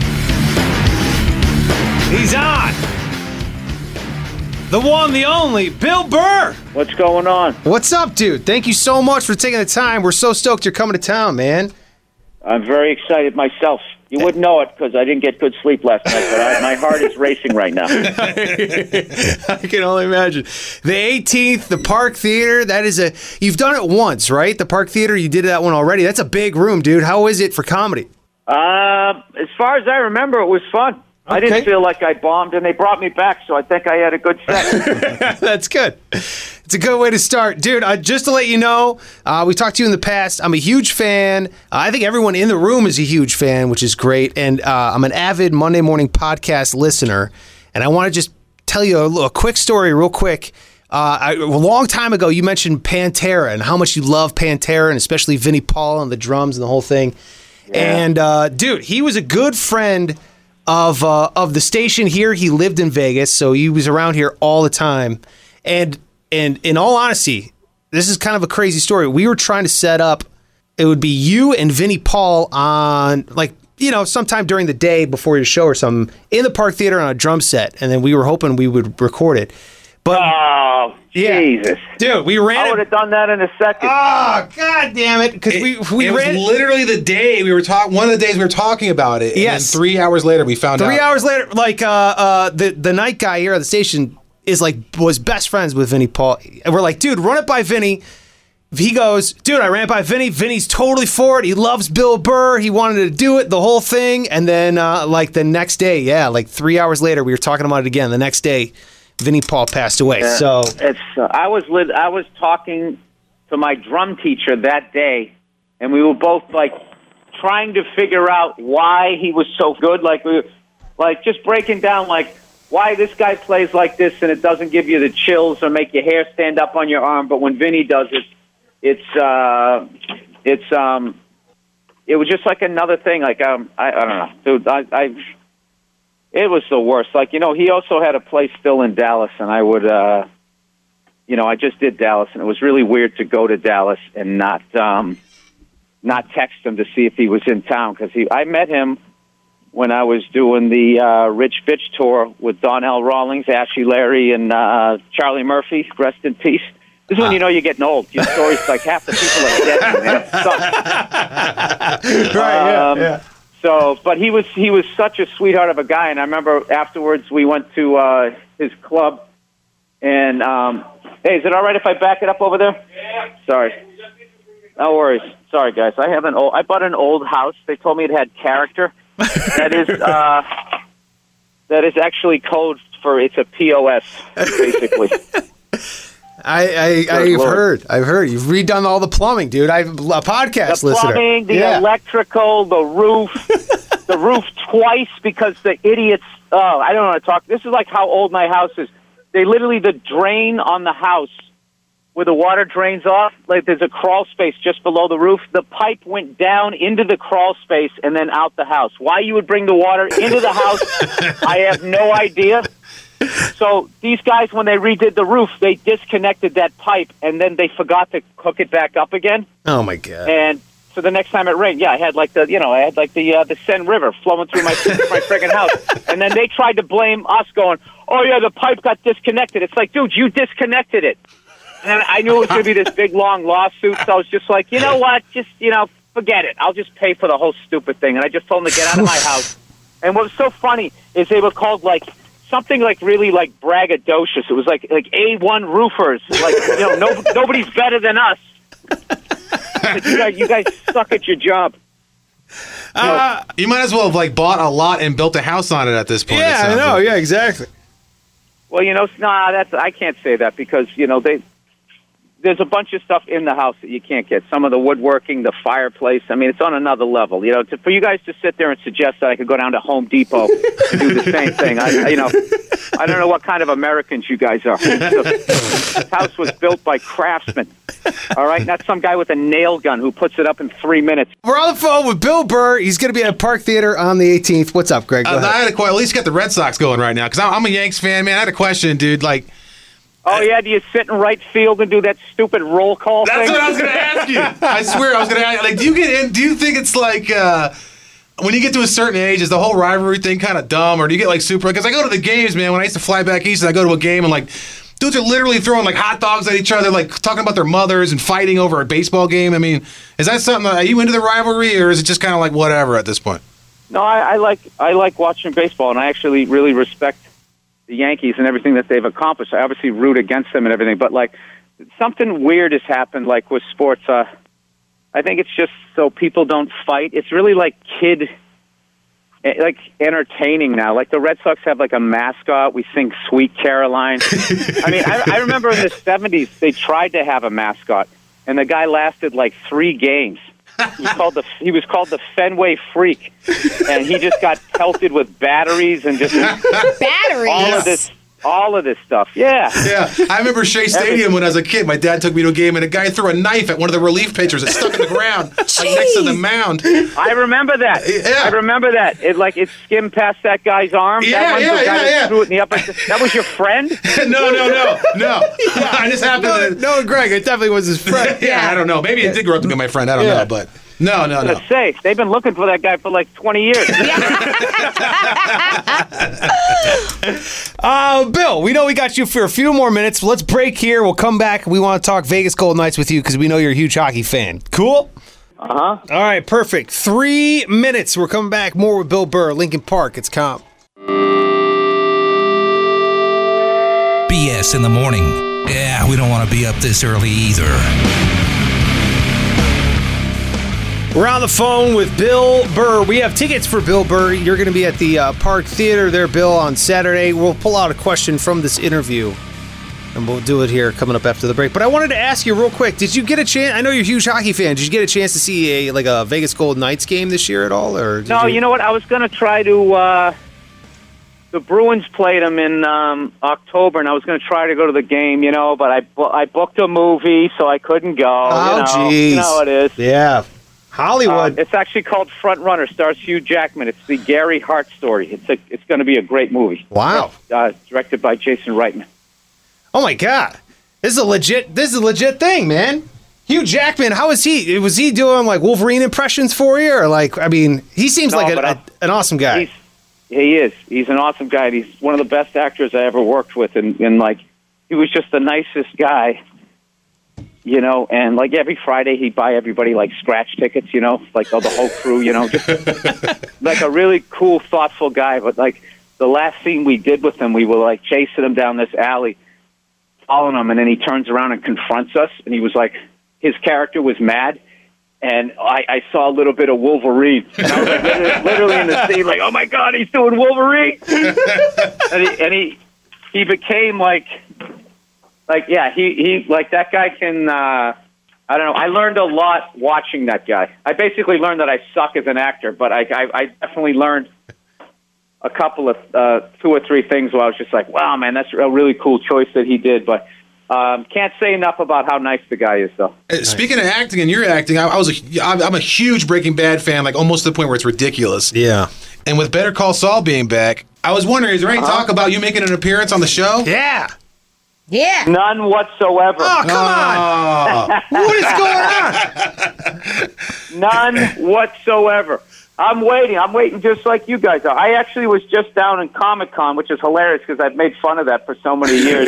He's on. The one, the only, Bill Burr. What's going on? What's up, dude? Thank you so much for taking the time. We're so stoked you're coming to town, man. I'm very excited myself. You wouldn't know it because I didn't get good sleep last night, but my heart is racing right now. I can only imagine. The 18th, the Park Theater, you've done it once, right? The Park Theater, you did that one already. That's a big room, dude. How is it for comedy? As far as I remember, it was fun. Okay. I didn't feel like I bombed, and they brought me back, so I think I had a good set. That's good. It's a good way to start. Dude, just to let you know, we talked to you in the past. I'm a huge fan. I think everyone in the room is a huge fan, which is great. And I'm an avid Monday morning podcast listener. And I want to just tell you a quick story real quick. A long time ago, you mentioned Pantera and how much you love Pantera, and especially Vinnie Paul and the drums and the whole thing. Yeah. And, dude, he was a good friend of the station here. He lived in Vegas, so he was around here all the time. And in all honesty, this is kind of a crazy story. We were trying to set up, it would be you and Vinnie Paul on, like, you know, sometime during the day before your show or something, in the Park Theater on a drum set, and then we were hoping we would record it. But oh, Jesus. Dude, we ran I would have done that in a second. Oh, God damn it. Because we it ran was literally the day we were talking, one of the days we were talking about it. Yes. And then 3 hours later, we found out. 3 hours later, like, the night guy here at the station was best friends with Vinnie Paul. And we're like, dude, run it by Vinnie. He goes, dude, I ran it by Vinnie. Vinnie's totally for it. He loves Bill Burr. He wanted to do it, the whole thing. And then, like, the next day, like 3 hours later, we were talking about it again. The next day, Vinnie Paul passed away. So it's I was talking to my drum teacher that day, and we were both like trying to figure out why he was so good. Like we, like just breaking down like why this guy plays like this, and it doesn't give you the chills or make your hair stand up on your arm. But when Vinnie does it, it was just like another thing. Like I don't know, dude. It was the worst. Like, you know, he also had a place still in Dallas, and I would, you know, I just did Dallas, and it was really weird to go to Dallas and not text him to see if he was in town, because I met him when I was doing the Rich Bitch tour with Donnell Rawlings, Ashley Larry, and Charlie Murphy, rest in peace. This is when you know you're getting old. Your story's like half the people are dead, man. It sucks. Right, yeah. So, but he was such a sweetheart of a guy, and I remember afterwards we went to his club, and hey, is it all right if I back it up over there? Yeah. Sorry. No worries. Sorry, guys. I bought an old house. They told me it had character. That is actually code for it's a POS, basically. I've heard. You've redone all the plumbing, dude. I'm a podcast listener. The plumbing, the electrical, the roof twice because the idiots. Oh, I don't want to talk. This is like how old my house is. They literally the drain on the house where the water drains off. Like there's a crawl space just below the roof. The pipe went down into the crawl space and then out the house. Why you would bring the water into the house, I have no idea. So these guys, when they redid the roof, they disconnected that pipe, and then they forgot to hook it back up again. Oh my God! And so the next time it rained, I had like the Seine River flowing through my friggin' house, and then they tried to blame us, going, "Oh yeah, the pipe got disconnected." It's like, dude, you disconnected it. And I knew it was going to be this big long lawsuit, so I was just like, you know what, just forget it. I'll just pay for the whole stupid thing. And I just told them to get out of my house. And what was so funny is they were called like. Something like really like braggadocious. It was like A1 roofers. Like nobody's better than us. You guys suck at your job. You might as well have like bought a lot and built a house on it at this point. Yeah, I know. Like. Yeah, exactly. Well, I can't say that because there's a bunch of stuff in the house that you can't get. Some of the woodworking, the fireplace. I mean, it's on another level. For you guys to sit there and suggest that I could go down to Home Depot and do the same thing, I don't know what kind of Americans you guys are. This house was built by craftsmen. All right, not some guy with a nail gun who puts it up in 3 minutes. We're on the phone with Bill Burr. He's going to be at Park Theater on the 18th. What's up, Greg? Go ahead. I had at least get the Red Sox going right now because I'm a Yanks fan, man. I had a question, dude. Like. Oh, yeah, do you sit in right field and do that stupid roll call thing? That's what I was going to ask you. I swear I was going to ask you. Like, do you think it's like when you get to a certain age, is the whole rivalry thing kind of dumb? Or do you get like super? Because I go to the games, man. When I used to fly back east and I go to a game and like dudes are literally throwing like hot dogs at each other, like talking about their mothers and fighting over a baseball game. I mean, is that something, are you into the rivalry or is it just kind of like whatever at this point? No, I like watching baseball and I actually really respect the Yankees and everything that they've accomplished. I obviously root against them and everything, but like something weird has happened like with sports. I think it's just so people don't fight. It's really like entertaining now. Like the Red Sox have like a mascot. We sing Sweet Caroline. I mean, I remember in the 70s they tried to have a mascot and the guy lasted like 3 games. He was called the Fenway Freak, and he just got pelted with batteries and just batteries. All of this. All of this stuff. Yeah. Yeah. I remember Shea Stadium when I was a kid. My dad took me to a game, and a guy threw a knife at one of the relief pitchers. It stuck in the ground, like next to the mound. I remember that. Yeah. I remember that. It skimmed past that guy's arm. Yeah, that threw it in the upper. That was your friend? No. I just happened to. No, Greg, it definitely was his friend. Yeah, I don't know. Maybe it did grow up to be my friend. I don't know, but. No. Let's say they've been looking for that guy for like 20 years. Bill, we know we got you for a few more minutes. Let's break here. We'll come back. We want to talk Vegas Golden Knights with you because we know you're a huge hockey fan. Cool? Uh-huh. All right, perfect. 3 minutes. We're coming back. More with Bill Burr, Lincoln Park. It's Comp. BS in the morning. Yeah, we don't want to be up this early either. We're on the phone with Bill Burr. We have tickets for Bill Burr. You're going to be at the Park Theater there, Bill, on Saturday. We'll pull out a question from this interview, and we'll do it here coming up after the break. But I wanted to ask you real quick, did you get a chance? I know you're a huge hockey fan. Did you get a chance to see a Vegas Golden Knights game this year at all? Or no, you know what? I was going to try to the Bruins played them in October, and I was going to try to go to the game, but I booked a movie, so I couldn't go. Oh, jeez. You know how it is. Yeah. Hollywood. It's actually called Front Runner. Stars Hugh Jackman. It's the Gary Hart story. It's going to be a great movie. Wow. Directed by Jason Reitman. Oh my God, this is a legit thing, man. Hugh Jackman. How is he? Was he doing like Wolverine impressions for you, or he seems like an awesome guy. He is. He's an awesome guy. He's one of the best actors I ever worked with, and he was just the nicest guy. And like every Friday he'd buy everybody like scratch tickets, like the whole crew, just like a really cool, thoughtful guy. But like the last scene we did with him, we were like chasing him down this alley, following him, and then he turns around and confronts us, and he was like, his character was mad, and I saw a little bit of Wolverine, and I was like literally in the scene, like, oh my God, he's doing Wolverine, and he became like. He that guy can, I don't know. I learned a lot watching that guy. I basically learned that I suck as an actor, but I definitely learned a couple of, 2 or 3 things where I was just like, wow, man, that's a really cool choice that he did. But can't say enough about how nice the guy is, though. Speaking of acting and your acting, I'm a huge Breaking Bad fan, like almost to the point where it's ridiculous. Yeah. And with Better Call Saul being back, I was wondering, is there any talk about you making an appearance on the show? Yeah. Yeah. None whatsoever. Oh, come on. What is going on? None whatsoever. I'm waiting just like you guys are. I actually was just down in Comic-Con, which is hilarious because I've made fun of that for so many years.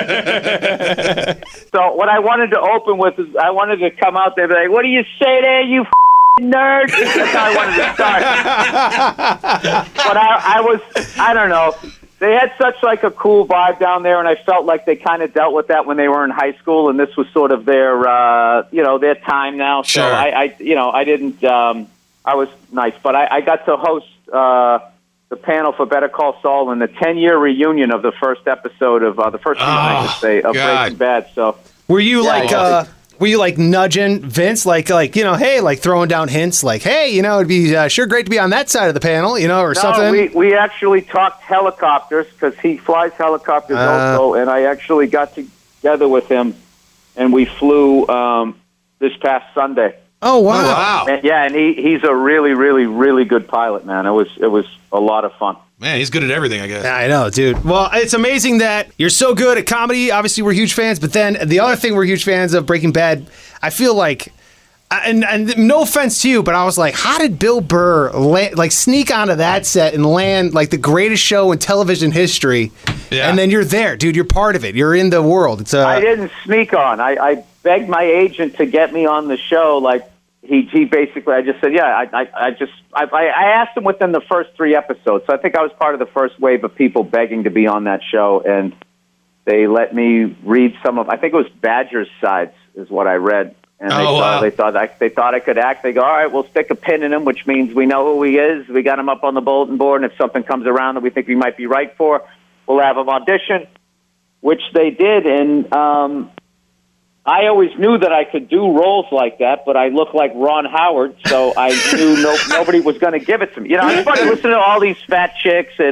So what I wanted to open with is I wanted to come out there and be like, what do you say there, you nerd? That's how I wanted to start. But I don't know. They had such like a cool vibe down there, and I felt like they kind of dealt with that when they were in high school, and this was sort of their, their time now. So sure. I didn't. I was nice, but I got to host the panel for Better Call Saul in the 10-year reunion of the first episode of the first season, I should say, of Breaking Bad. So were you Were you like nudging Vince, like hey, like throwing down hints, like hey, it'd be sure great to be on that side of the panel, or something? We actually talked helicopters because he flies helicopters also, and I actually got together with him, and we flew this past Sunday. Oh wow! And he's a really, really, really good pilot, man. It was a lot of fun. Man, he's good at everything, I guess. Yeah, I know, dude. Well, it's amazing that you're so good at comedy. Obviously, we're huge fans. But then the other thing we're huge fans of, Breaking Bad, I feel like, and no offense to you, but I was like, how did Bill Burr sneak onto that set and land like the greatest show in television history? Yeah. And then you're there, dude. You're part of it. You're in the world. I didn't sneak on. I begged my agent to get me on the show, like, He basically, I just said, yeah, I asked him within the first 3 episodes. So I think I was part of the first wave of people begging to be on that show. And they let me read I think it was Badger's Sides is what I read. And they thought I could act. They go, all right, we'll stick a pin in him, which means we know who he is. We got him up on the bulletin board. And if something comes around that we think we might be right for, we'll have him audition, which they did. And, I always knew that I could do roles like that, but I look like Ron Howard, so I knew nobody was going to give it to me. Everybody listened to all these fat chicks and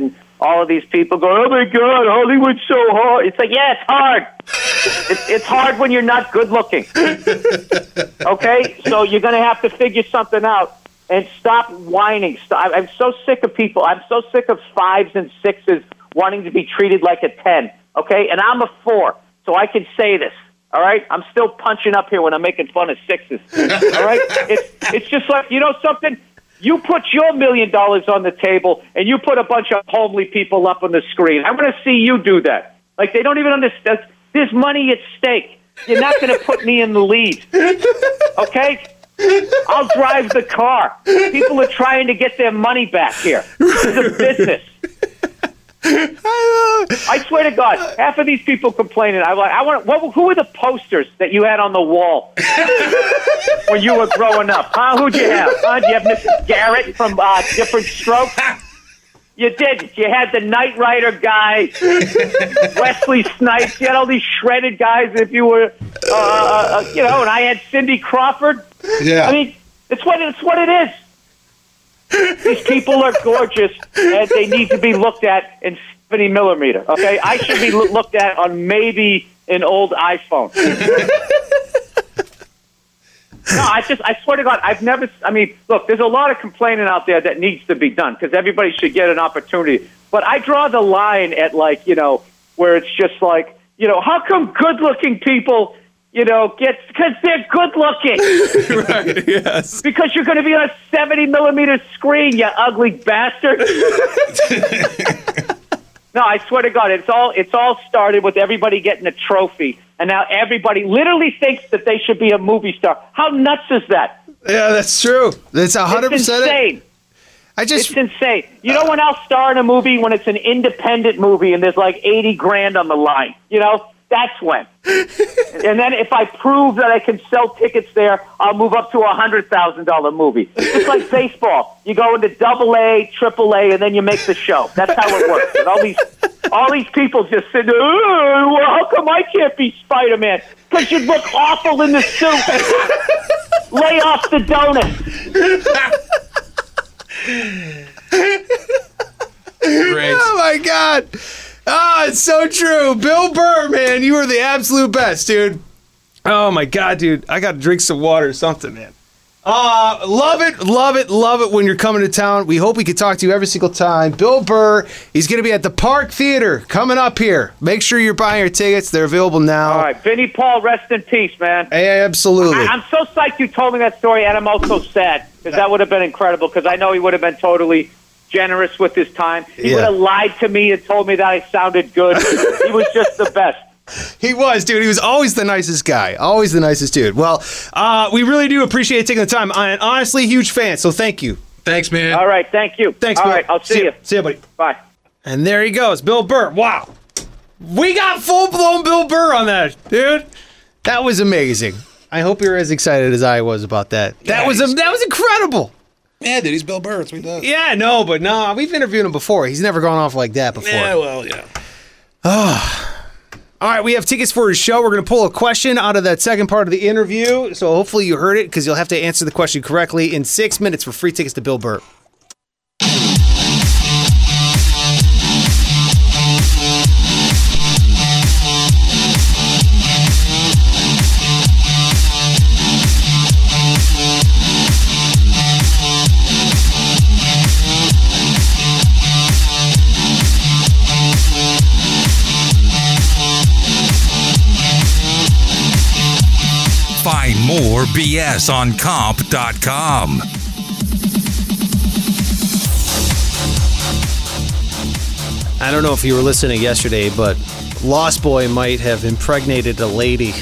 all of these people go, oh my God, Hollywood's so hard. It's like, yeah, it's hard. It's hard when you're not good looking. Okay? So you're going to have to figure something out and stop whining. I'm so sick of people. I'm so sick of 5s and 6s wanting to be treated like a 10. Okay? And I'm a 4, so I can say this. All right? I'm still punching up here when I'm making fun of 6s. All right? It's just like, you know something? You put your $1 million on the table, and you put a bunch of homely people up on the screen. I want to see you do that. Like, they don't even understand. There's money at stake. You're not going to put me in the lead. Okay? I'll drive the car. People are trying to get their money back here. This is a business. I swear to God, half of these people complaining. Who were the posters that you had on the wall when you were growing up? Huh? Who'd you have? Did you have Mrs. Garrett from Different Strokes? You didn't. You had the Knight Rider guy, Wesley Snipes. You had all these shredded guys. If you were, and I had Cindy Crawford. Yeah. I mean, it's what it is. These people are gorgeous, and they need to be looked at in 70 millimeter. Okay, I should be looked at on maybe an old iPhone. No, I swear to God, look, there's a lot of complaining out there that needs to be done because everybody should get an opportunity. But I draw the line at where it's just like, how come good-looking people, because they're good-looking. Right, yes. Because you're going to be on a 70 millimeter screen, you ugly bastard. No, I swear to God, it's all started with everybody getting a trophy, and now everybody literally thinks that they should be a movie star. How nuts is that? Yeah, that's true. That's 100%. It's insane. It's insane. You know when I'll star in a movie when it's an independent movie and there's like $80,000 on the line. That's when. And then if I prove that I can sell tickets there, I'll move up to a $100,000 movie. It's like baseball. You go into AA, AAA, and then you make the show. That's how it works. And all these people just sit there, well, how come I can't be Spider-Man? Because you'd look awful in the suit. Lay off the donut. Great. Oh, my God. Oh, it's so true. Bill Burr, man, you are the absolute best, dude. Oh, my God, dude. I got to drink some water or something, man. Love it when you're coming to town. We hope we can talk to you every single time. Bill Burr, he's going to be at the Park Theater coming up here. Make sure you're buying your tickets. They're available now. All right. Vinnie Paul, rest in peace, man. Hey, absolutely. I'm so psyched you told me that story, and I'm also sad because that would have been incredible because I know he would have been totally generous with his time. He would have lied to me and told me that I sounded good. He was just the best. He was, dude. He was always the nicest guy. Always the nicest dude. Well, we really do appreciate taking the time. I'm honestly a huge fan, so thank you. Thanks, man. All right, thank you. Thanks, All Bill. right, I'll see you. See you, buddy. Bye. And there he goes, Bill Burr. Wow. We got full-blown Bill Burr on that, dude. That was amazing. I hope you're as excited as I was about that. That was incredible. Yeah, dude, he's Bill Burr. That's what he does. Yeah, no, but no, we've interviewed him before. He's never gone off like that before. Yeah, well, yeah. Oh. All right, we have tickets for his show. We're going to pull a question out of that second part of the interview. So hopefully you heard it because you'll have to answer the question correctly in 6 minutes for free tickets to Bill Burr. Find more BS on comp.com. I don't know if you were listening yesterday, but Lost Boy might have impregnated a lady.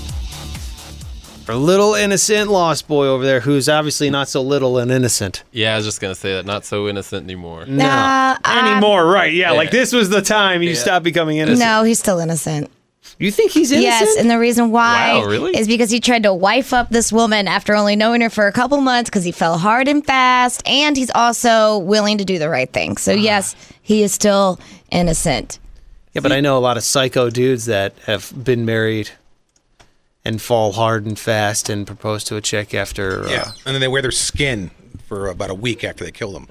A little innocent Lost Boy over there who's obviously not so little and innocent. Yeah, I was just going to say that. Not so innocent anymore. No. Anymore, right. Yeah, like this was the time you stopped becoming innocent. No, he's still innocent. You think he's innocent? Yes, and the reason why really? is because he tried to wife up this woman after only knowing her for a couple months because he fell hard and fast, and he's also willing to do the right thing. So yes, he is still innocent. Yeah, but I know a lot of psycho dudes that have been married and fall hard and fast and propose to a chick after... and then they wear their skin for about a week after they kill them.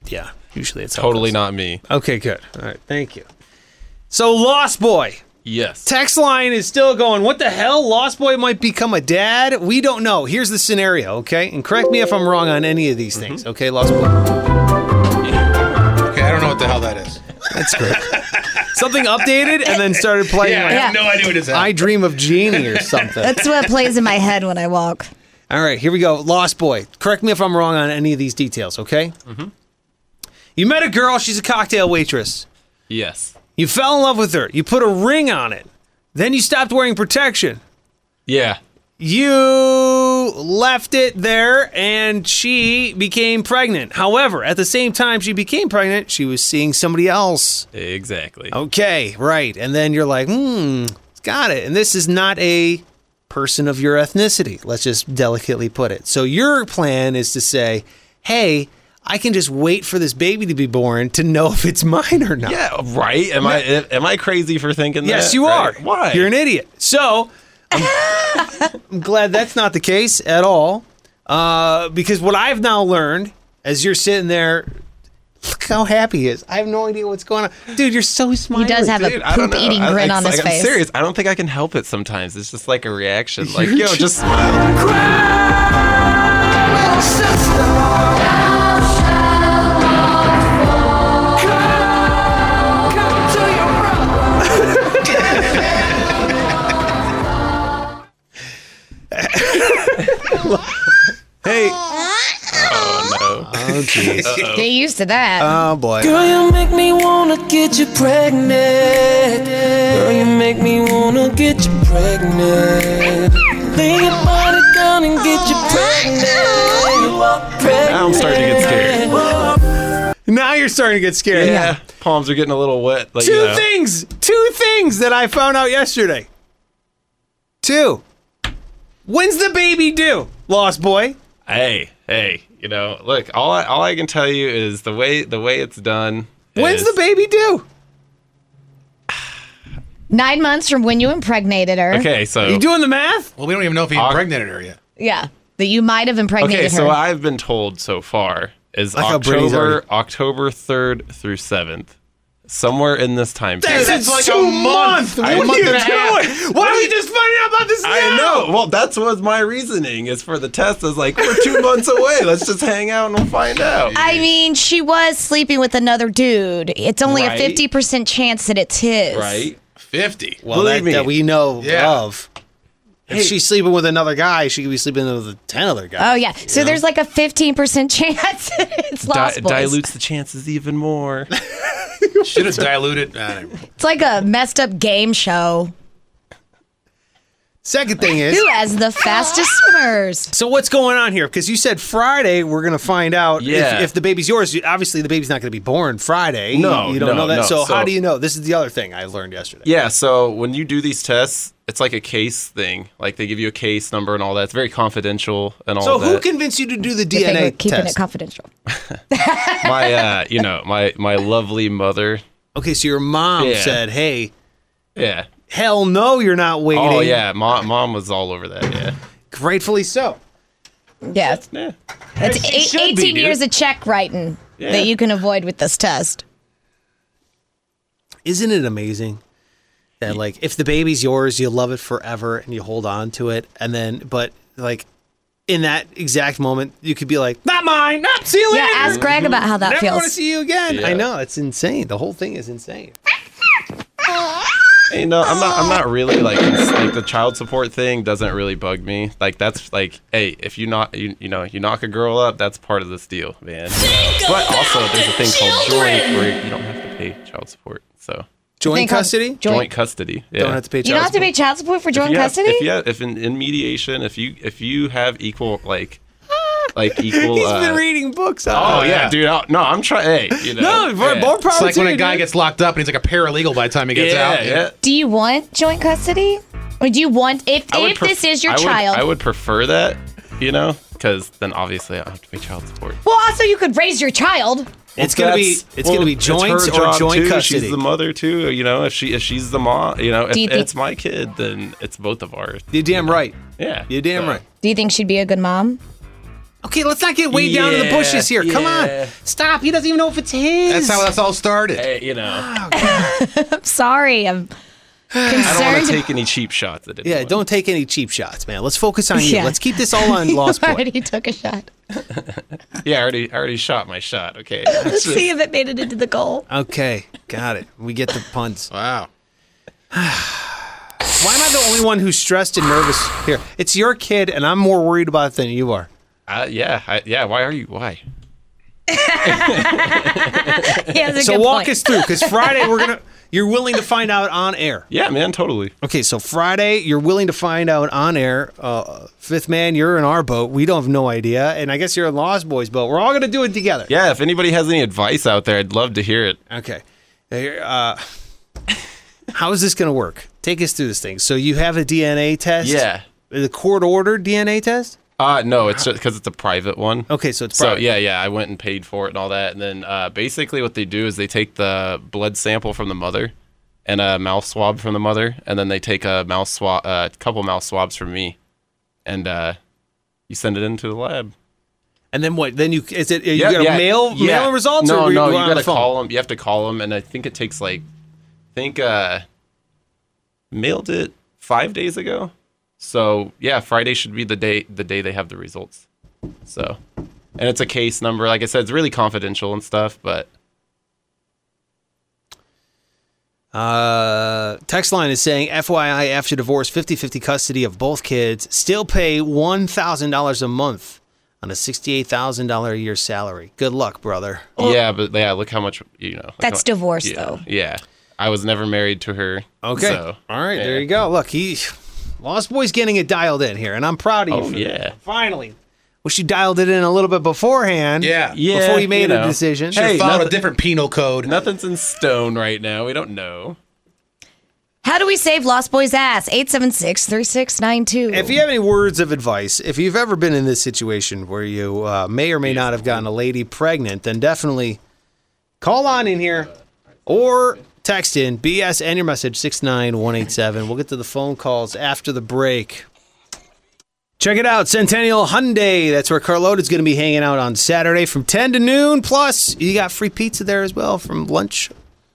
Yeah, usually it's totally not me. Okay, good. All right, thank you. So, Lost Boy. Yes. Text line is still going, what the hell? Lost Boy might become a dad? We don't know. Here's the scenario, okay? And correct me if I'm wrong on any of these things, okay, Lost Boy? Okay, I don't know what the hell that is. That's great. Something updated and then started playing. Yeah, I have no idea what it is. I Dream of Jeannie or something. That's what plays in my head when I walk. All right, here we go. Lost Boy. Correct me if I'm wrong on any of these details, okay? Mm-hmm. You met a girl. She's a cocktail waitress. Yes. You fell in love with her. You put a ring on it. Then you stopped wearing protection. Yeah. You left it there and she became pregnant. However, at the same time she became pregnant, she was seeing somebody else. Exactly. Okay, right. And then you're like, got it. And this is not a person of your ethnicity. Let's just delicately put it. So your plan is to say, hey, I can just wait for this baby to be born to know if it's mine or not. Yeah, right. Am I crazy for thinking that? Yes, you are. Right? Why? You're an idiot. So I'm glad that's not the case at all. Because what I've now learned, as you're sitting there, look how happy he is. I have no idea what's going on. Dude, you're so smart. He does have a poop-eating grin on his face. I'm serious. I don't think I can help it sometimes. It's just like a reaction. Like, yo, just smile. Hey. Oh, no. Oh, jeez. Get used to that. Oh, boy. Girl, you make me wanna get you pregnant. Girl, you make me wanna get you pregnant. Lay your body down and get you pregnant. Now I'm starting to get scared. Now you're starting to get scared. Yeah. Palms are getting a little wet. Like, Two things that I found out yesterday. 2. When's the baby due, Lost Boy? Hey, look, all I can tell you is the way it's done. When's the baby due? 9 months from when you impregnated her. Okay, so Are you doing the math? Well, we don't even know if he impregnated her yet. Yeah, that you might have impregnated okay, her. so I've been told so far is Like how Brittany's October 3rd through 7th. Somewhere in this time period. That's like a month. What are you doing? Why are we just finding out about this now? I know. Well, that's what my reasoning is for the test. Is like, we're 2 months away. Let's just hang out and we'll find out. I mean, she was sleeping with another dude. It's only a 50% chance that it's his. Right? 50. Well, that we know of. If Hey. she's sleeping with another guy, she could be sleeping with 10 other guys. Oh, yeah. So there's like a 15% chance it's Lost Boys. Dilutes the chances even more. Should have diluted. It's like a messed up game show. Second thing is, Who has the fastest swimmers? so what's going on here? Because you said Friday we're going to find out Yeah. if the baby's yours. Obviously, the baby's not going to be born Friday. No, you don't know that. no. So how So- do you know? This is the other thing I learned yesterday. Yeah, so when you do these tests, it's like a case thing. Like they give you a case number and all that. It's very confidential and all So that. who convinced you to do the If they were DNA keeping test? it confidential. my lovely mother. Okay, so your mom Yeah. said, "Hey, Yeah. hell no, you're not waiting." Oh yeah, mom was all over that. Yeah. Gratefully so. Yeah. Yeah. It's She should be, 18 dude. years of check writing Yeah. that you can avoid with this test. Isn't it amazing that like if the baby's yours, you love it forever and you hold on to it, and then but like in that exact moment, you could be like, "Not mine, not see you Yeah, later." ask Greg about how that Never feels. want to see you again. Yeah. I know it's insane. The whole thing is insane. Hey, no, I'm not really like the child support thing doesn't really bug me. Like that's like, hey, if you knock a girl up, that's part of this deal, man. But also there's a thing called joint where you don't have to pay child support. So Joint custody. joint custody. Yeah. Don't have to pay. You don't have to pay child support for joint custody? If in mediation, if you have equal equal. He's been reading books. Oh yeah, dude. I'm trying. Hey, you know. No, more power It's like to when you, a guy dude. gets locked up and he's like a paralegal by the time he gets out. Yeah. Do you want joint custody? Or do you want, if this is your child? I would prefer that, because then obviously I don't have to pay child support. Well, also you could raise your child. It's gonna be joints her or job joint too. custody. She's the mother too. If she's the mom, if Do you think- it's my kid, then it's both of ours. You're damn right. Yeah, You're damn right. Do you think she'd be a good mom? Okay, let's not get way down to the bushes here. Come on. Stop. He doesn't even know if it's his. That's how that's all started. Hey, I'm sorry. I'm concerned. I don't want to take any cheap shots at it. Yeah, don't take any cheap shots, man. Let's focus on you. Let's keep this all on Lost Boy. Already took a shot. Yeah, I already shot my shot. Okay. Let's see if it made it into the goal. Okay, got it. We get the puns. Wow. Why am I the only one who's stressed and nervous here? It's your kid, and I'm more worried about it than you are. Yeah. Why are you? Why? So walk us through, because Friday you're willing to find out on air. Yeah, man, totally. Okay, so Friday you're willing to find out on air. Fifth man, you're in our boat. We don't have no idea, and I guess you're in Lost Boys' boat. We're all gonna do it together. Yeah, if anybody has any advice out there, I'd love to hear it. Okay. How is this gonna work? Take us through this thing. So you have a DNA test? Yeah. The court-ordered DNA test? No, it's just because it's a private one. Okay, so it's private. So, yeah, I went and paid for it and all that. And then basically what they do is they take the blood sample from the mother and a mouth swab from the mother, and then they take a couple mouth swabs from me, and you send it into the lab. And then what? Then you got a mail results? No, or you got to phone? call them. You have to call them, and I think it takes mailed it 5 days ago. So yeah, Friday should be the day they have the results. So, and it's a case number. Like I said, it's really confidential and stuff. But text line is saying, FYI, after divorce, 50-50 custody of both kids. Still pay $1,000 a month on a $68,000 a year salary. Good luck, brother. Yeah, but look how much That's divorce, though. Yeah, I was never married to her. Okay. So, all right, there you go. Look, Lost Boy's getting it dialed in here, and I'm proud of you. Oh, yeah. Finally. Wish you dialed it in a little bit beforehand. Yeah. Before you made a decision. Should have followed a different penal code. Nothing's in stone right now. We don't know. How do we save Lost Boy's ass? 876-3692. If you have any words of advice, if you've ever been in this situation where you may or may not have gotten a lady pregnant, then definitely call on in here or text in BS and your message 69187. We'll get to the phone calls after the break. Check it out, Centennial Hyundai. That's where Carlota's going to be hanging out on Saturday from 10 to noon. Plus, you got free pizza there as well from lunch.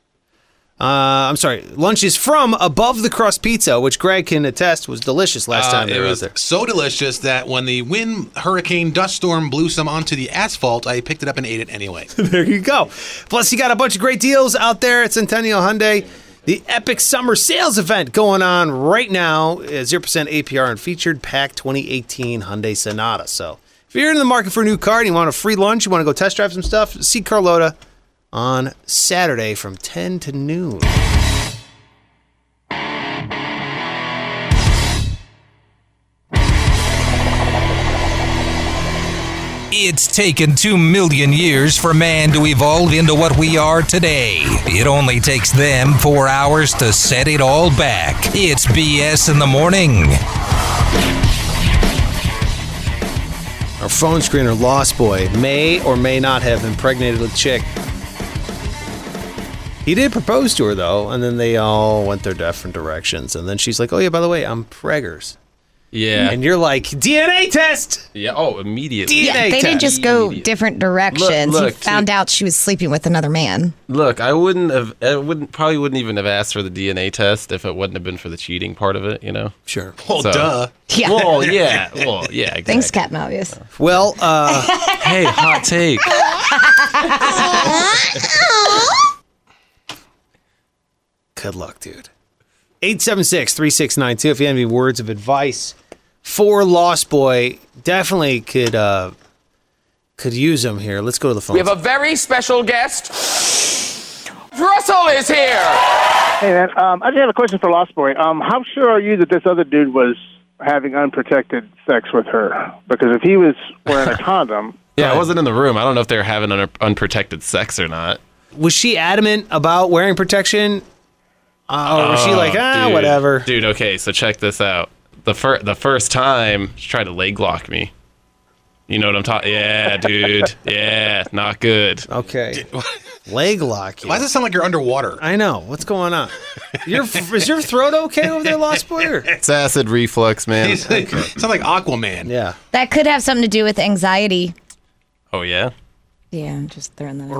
Lunch is from Above the Crust Pizza, which Greg can attest was delicious last time they were out there. It was so delicious that when the hurricane dust storm blew some onto the asphalt, I picked it up and ate it anyway. There you go. Plus, you got a bunch of great deals out there at Centennial Hyundai. The epic summer sales event going on right now. 0% APR on featured pack 2018 Hyundai Sonata. So if you're in the market for a new car and you want a free lunch, you want to go test drive some stuff, see Carlota on Saturday from 10 to noon. It's taken 2 million years for man to evolve into what we are today. It only takes them 4 hours to set it all back. It's BS in the morning. Our phone screener, Lost Boy, may or may not have impregnated a chick. He did propose to her, though, and then they all went their different directions. And then she's like, oh, yeah, by the way, I'm preggers. Yeah. And you're like, DNA test! Yeah, immediately. Yeah, they didn't just go different directions. He found out she was sleeping with another man. Look, I wouldn't even have asked for the DNA test if it wouldn't have been for the cheating part of it, you know? Sure. Well, duh. Yeah. Well, yeah. Exactly. Thanks, Captain Obvious. Well, hey, hot take. Good luck, dude. 876-3692. If you have any words of advice for Lost Boy, definitely could use them here. Let's go to the phone. We have a very special guest. Russell is here. Hey, man. I just had a question for Lost Boy. How sure are you that this other dude was having unprotected sex with her? Because if he was wearing a condom... Yeah, I wasn't in the room. I don't know if they were having unprotected sex or not. Was she adamant about wearing protection? Or was she like, dude, whatever? Dude, okay, so check this out. The first time, she tried to leg lock me. You know what I'm talking? Yeah, dude. Yeah, not good. Okay. Leg locking. Why does it sound like you're underwater? I know. What's going on? Is your throat okay over there, Lost Boy? It's acid reflux, man. Sound like Aquaman. Yeah. That could have something to do with anxiety. Oh, yeah? Yeah, I'm just throwing that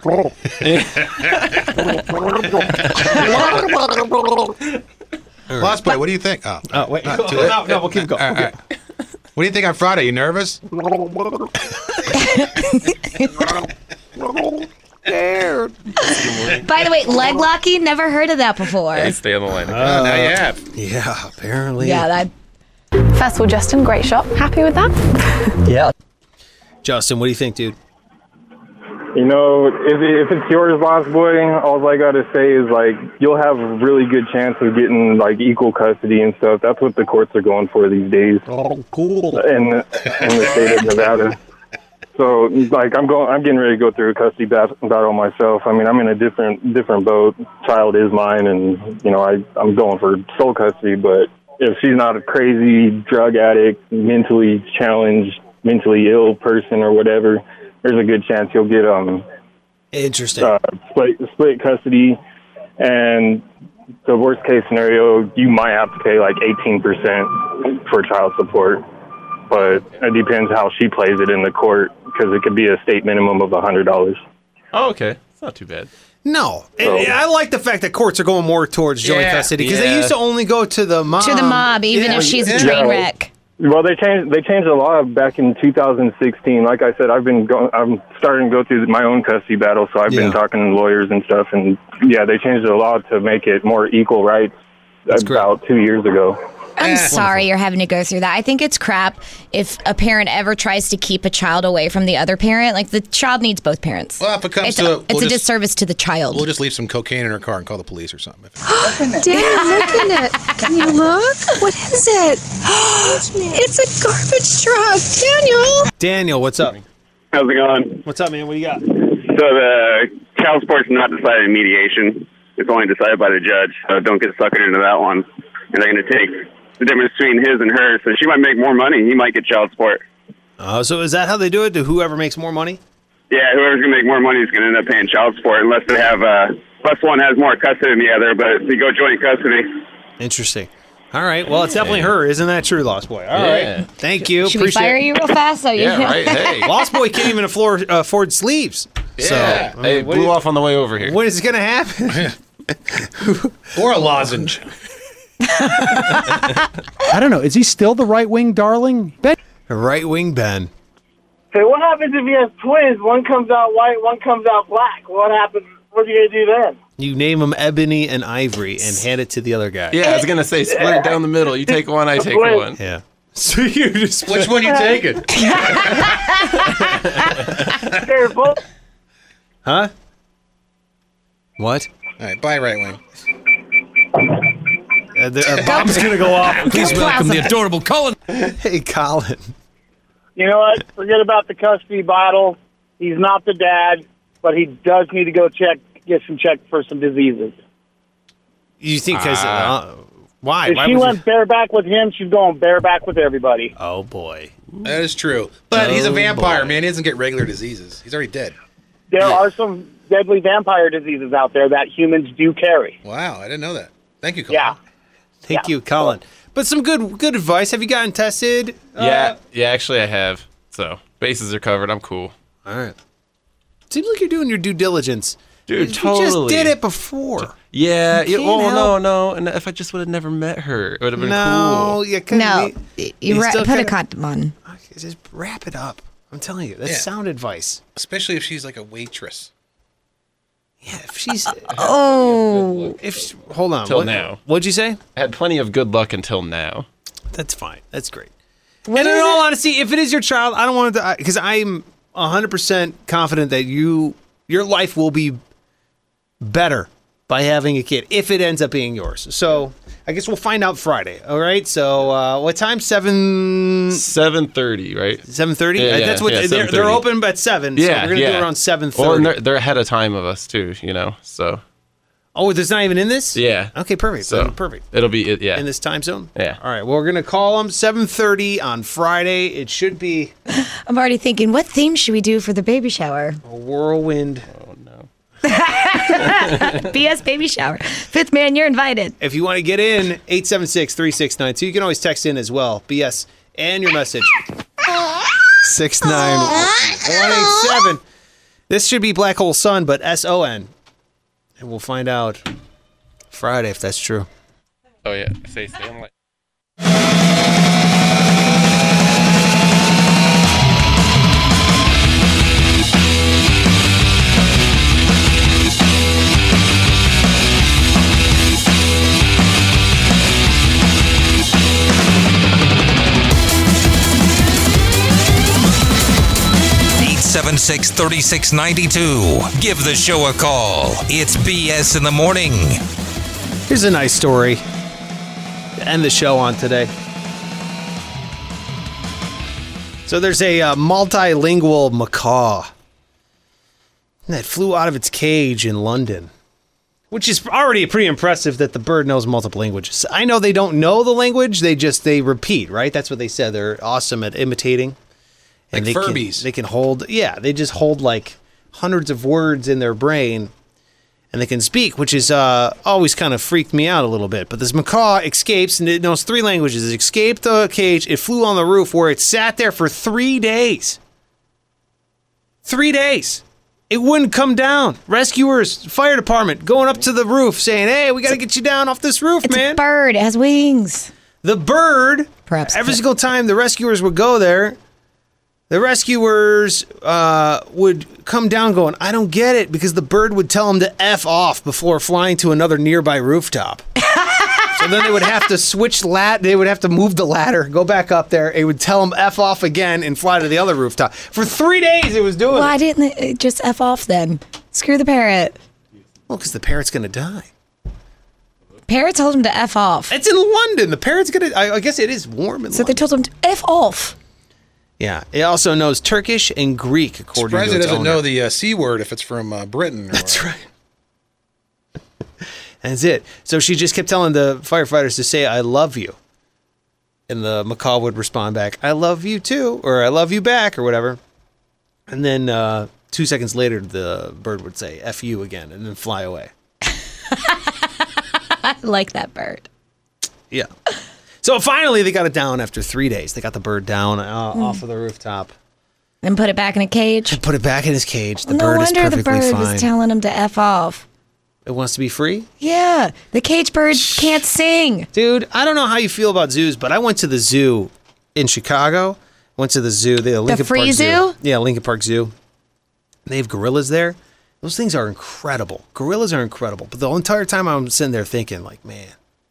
out. Lost Boy, what do you think? Oh, wait. Not too late. No, we'll keep going. All right. What do you think on Friday? You nervous? By the way, leg locking, never heard of that before. Hey, stay on the line. Now you have. Yeah, apparently. Yeah, that. First of all, Justin, great shot. Happy with that? Yeah. Justin, what do you think, dude? You know, if it's yours, Lost Boy, all I gotta say is, like, you'll have a really good chance of getting, like, equal custody and stuff. That's what the courts are going for these days. Oh, cool. In the state of Nevada. So, like, I'm getting ready to go through a custody battle myself. I mean, I'm in a different boat. Child is mine, and, you know, I'm going for sole custody. But if she's not a crazy drug addict, mentally challenged, mentally ill person or whatever, there's a good chance you'll get interesting split custody, and the worst case scenario, you might have to pay like 18% for child support, but it depends how she plays it in the court, because it could be a state minimum of $100. Oh, okay, it's not too bad. No, I like the fact that courts are going more towards joint custody, because they used to only go to the mom. To the mob, even if she's a train wreck. Well, they changed the law back in 2016. Like I said, I'm starting to go through my own custody battle, so I've been talking to lawyers and stuff, and they changed the law to make it more equal rights about 2 years ago. I'm sorry you're having to go through that. I think it's crap if a parent ever tries to keep a child away from the other parent. Like, the child needs both parents. Well, if it comes it's a disservice to the child. We'll just leave some cocaine in her car and call the police or something. Dad, look at it. Can you look? What is it? It's a garbage truck. Daniel, what's up? How's it going? What's up, man? What do you got? So the child support's not decided in mediation. It's only decided by the judge. So don't get suckered into that one. And they're going to take the difference between his and her. So she might make more money. He might get child support. So is that how they do it? Do whoever makes more money? Yeah, whoever's going to make more money is going to end up paying child support unless they have unless one has more custody than the other. But if you go joint custody. Interesting. All right. Well, it's definitely her. Isn't that true, Lost Boy? All right. Thank you. Should we fire you real fast? Hey, Lost Boy can't even afford sleeves. Yeah. So, hey, blew off on the way over here. What is going to happen? Or a lozenge. I don't know. Is he still the right-wing darling? Ben? Right-wing Ben. Hey, what happens if he has twins? One comes out white, one comes out black. What happens? What are you going to do then? You name them Ebony and Ivory and hand it to the other guy. Yeah, I was going to say, split it down the middle. You take one, I take one. Yeah. So you just Which one you taking? Huh? What? All right, bye, right wing. Bob's going to go off. Please welcome the adorable Colin. Hey, Colin. You know what? Forget about the custody battle. He's not the dad, but he does need to go get some checked for some diseases. You think because why? If she went bareback with him, she's going bareback with everybody. Oh boy, that is true. But he's a vampire, man. He doesn't get regular diseases. He's already dead. There are some deadly vampire diseases out there that humans do carry. Wow, I didn't know that. Thank you, Colin. Yeah. Thank you, Colin. But some good advice. Have you gotten tested? Yeah, actually I have. So, bases are covered. I'm cool. All right. Seems like you're doing your due diligence. Dude, you totally. just did it before. Yeah. You can't help. No. And if I just would have never met her, it would have been cool. You put a condom on. Okay, just wrap it up. I'm telling you, that's sound advice. Especially if she's like a waitress. Yeah, if she's... Hold on. Till now. What'd you say? I had plenty of good luck until now. That's fine. That's great. And in all honesty, if it is your child, I don't want to... Because I'm 100% confident that your life will be better by having a kid, if it ends up being yours. So, I guess we'll find out Friday, all right? So, what time? 7:30, right? 7:30? Yeah, that's what they're open at 7, so we're going to do it around 7:30. Well, and they're ahead of time of us, too, you know, so... Oh, there's not even in this? Yeah. Okay, perfect. So perfect. It'll be yeah. In this time zone? Yeah. All right. Well, we're going to call them 7:30 on Friday. It should be I'm already thinking, what theme should we do for the baby shower? a whirlwind. Oh, no. BS baby shower. Fifth man, you're invited. If you want to get in, 876-3692. You can always text in as well. BS and your message. 69187. This should be Black Hole Sun, but SON. And we'll find out Friday if that's true. Oh yeah. Stay on light. (876-3692). Give the show a call. It's BS in the morning. Here's a nice story to end the show on today. So there's a multilingual macaw that flew out of its cage in London, which is already pretty impressive that the bird knows multiple languages. I know they don't know the language, they repeat, right? That's what they said. They're awesome at imitating. And like Furbies. They can hold, they just hold like hundreds of words in their brain, and they can speak, which is always kind of freaked me out a little bit. But this macaw escapes, and it knows 3 languages. It escaped the cage, it flew on the roof, where it sat there for 3 days. 3 days. It wouldn't come down. Rescuers, fire department, going up to the roof saying, hey, we got to get you down off this roof, man. It's a bird. It has wings. The bird, perhaps every single time the rescuers would go there, the rescuers would come down going, I don't get it, because the bird would tell them to F off before flying to another nearby rooftop. So then they would have to they would have to move the ladder, go back up there. It would tell them F off again and fly to the other rooftop. For 3 days it was doing Why didn't it just F off then? Screw the parrot. Well, because the parrot's going to die. Parrot told him to F off. It's in London. The parrot's going to, I guess it is warm in London. So they told him to F off. Yeah, it also knows Turkish and Greek, according to its Surprised it doesn't owner. know the C word if it's from Britain. That's right. That's it. So she just kept telling the firefighters to say, I love you. And the macaw would respond back, I love you too, or I love you back, or whatever. And then 2 seconds later, the bird would say, F you again, and then fly away. I like that bird. Yeah. So finally, they got it down after 3 days. They got the bird down off of the rooftop. And put it back in a cage? And put it back in his cage. The no bird is wonder perfectly the bird fine. was telling him to F off. It wants to be free? Yeah, the cage bird can't sing. Dude, I don't know how you feel about zoos, but I went to the zoo in Chicago. Went to the zoo, the Lincoln free Park zoo? Yeah, Lincoln Park Zoo. They have gorillas there. Those things are incredible. Gorillas are incredible. But the entire time I'm sitting there thinking, like, man,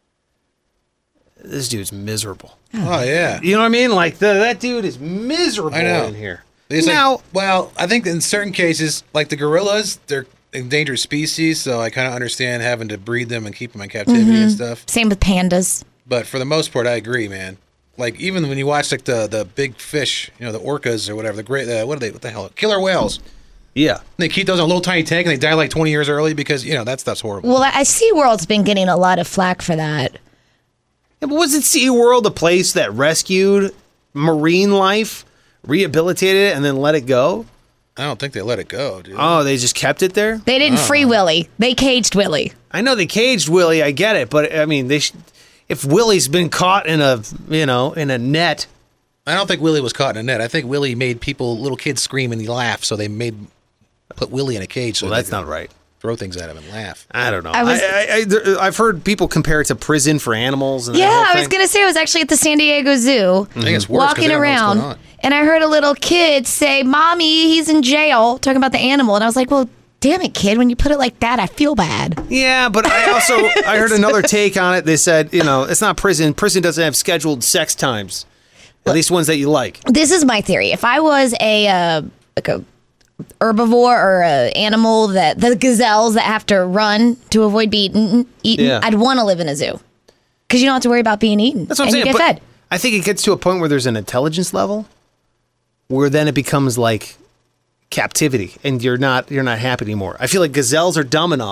this dude's miserable. Oh, yeah. You know what I mean? Like, that dude is miserable I know. in here. It's Now- well, I think in certain cases, like the gorillas, they're endangered species, so I kind of understand having to breed them and keep them in captivity and stuff. Same with pandas. But for the most part, I agree, man. Like even when you watch like the big fish, you know, the orcas or whatever, the great what the hell, killer whales. Yeah, they keep those in a little tiny tank and they die like 20 years early because that stuff's horrible. Well, I SeaWorld's been getting a lot of flack for that. Yeah, but wasn't SeaWorld a place that rescued marine life, rehabilitated it, and then let it go? I don't think they let it go, dude. Oh, they just kept it there? They didn't free Willie. They caged Willie. I know they caged Willie. I get it, but I mean, if Willie's been caught in a net. I don't think Willie was caught in a net. I think Willie made little kids scream and laugh, so they put Willie in a cage. So well, that's not right. Throw things at him and laugh. I don't know. I've heard people compare it to prison for animals. And Yeah, I was going to say I was actually at the San Diego Zoo. I think it's worse 'cause walking they don't know what's around, going on. and I heard a little kid say, "Mommy, he's in jail," talking about the animal. And I was like, well, damn it, kid, when you put it like that, I feel bad. Yeah, but I heard another take on it. They said, it's not prison. Prison doesn't have scheduled sex times. At least ones that you like. This is my theory. If I was a herbivore or a animal the gazelles that have to run to avoid being eaten, Yeah. I'd want to live in a zoo because you don't have to worry about being eaten. That's what I'm and saying. you get but fed. I think it gets to a point where there's an intelligence level where then it becomes like captivity and you're not happy anymore. I feel like gazelles are dumb enough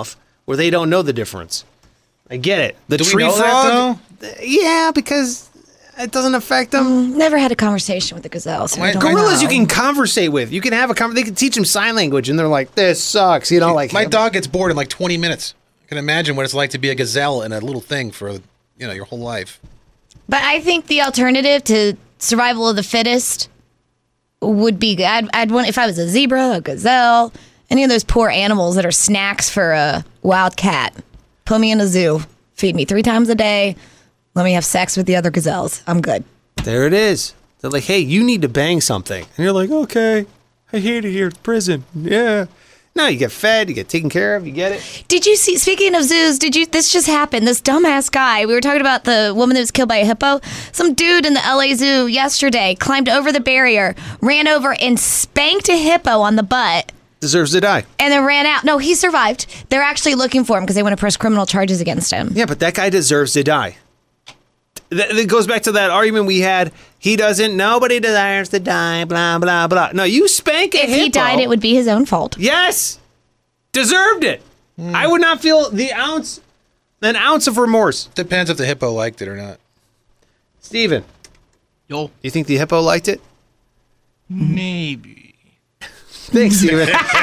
where they don't know the difference. I get it. The Do we tree know frog. that, yeah, because it doesn't affect them. Never had a conversation with the gazelles. So Gorillas you can conversate with. You can have they can teach them sign language, and they're like, "This sucks." You know, like my dog gets bored in like 20 minutes. I can imagine what it's like to be a gazelle in a little thing for your whole life. But I think the alternative to survival of the fittest would be I'd want, if I was a zebra, a gazelle, any of those poor animals that are snacks for a wild cat. Put me in a zoo, feed me 3 times a day, let me have sex with the other gazelles. I'm good. There it is. They're like, hey, you need to bang something. And you're like, okay, I hate it here. Prison. Yeah. No, you get fed, you get taken care of, you get it. Did you see, speaking of zoos, this just happened. This dumbass guy, we were talking about the woman that was killed by a hippo. Some dude in the LA Zoo yesterday climbed over the barrier, ran over and spanked a hippo on the butt. Deserves to die. And then ran out. No, he survived. They're actually looking for him because they want to press criminal charges against him. Yeah, but that guy deserves to die. It goes back to that argument we had. He doesn't. Nobody deserves to die. Blah blah blah. No, you spank a hippo. If he died, it would be his own fault. Yes, deserved it. I would not feel an ounce of remorse. Depends if the hippo liked it or not. Steven. Yo. You think the hippo liked it? Maybe. Thanks, Steven.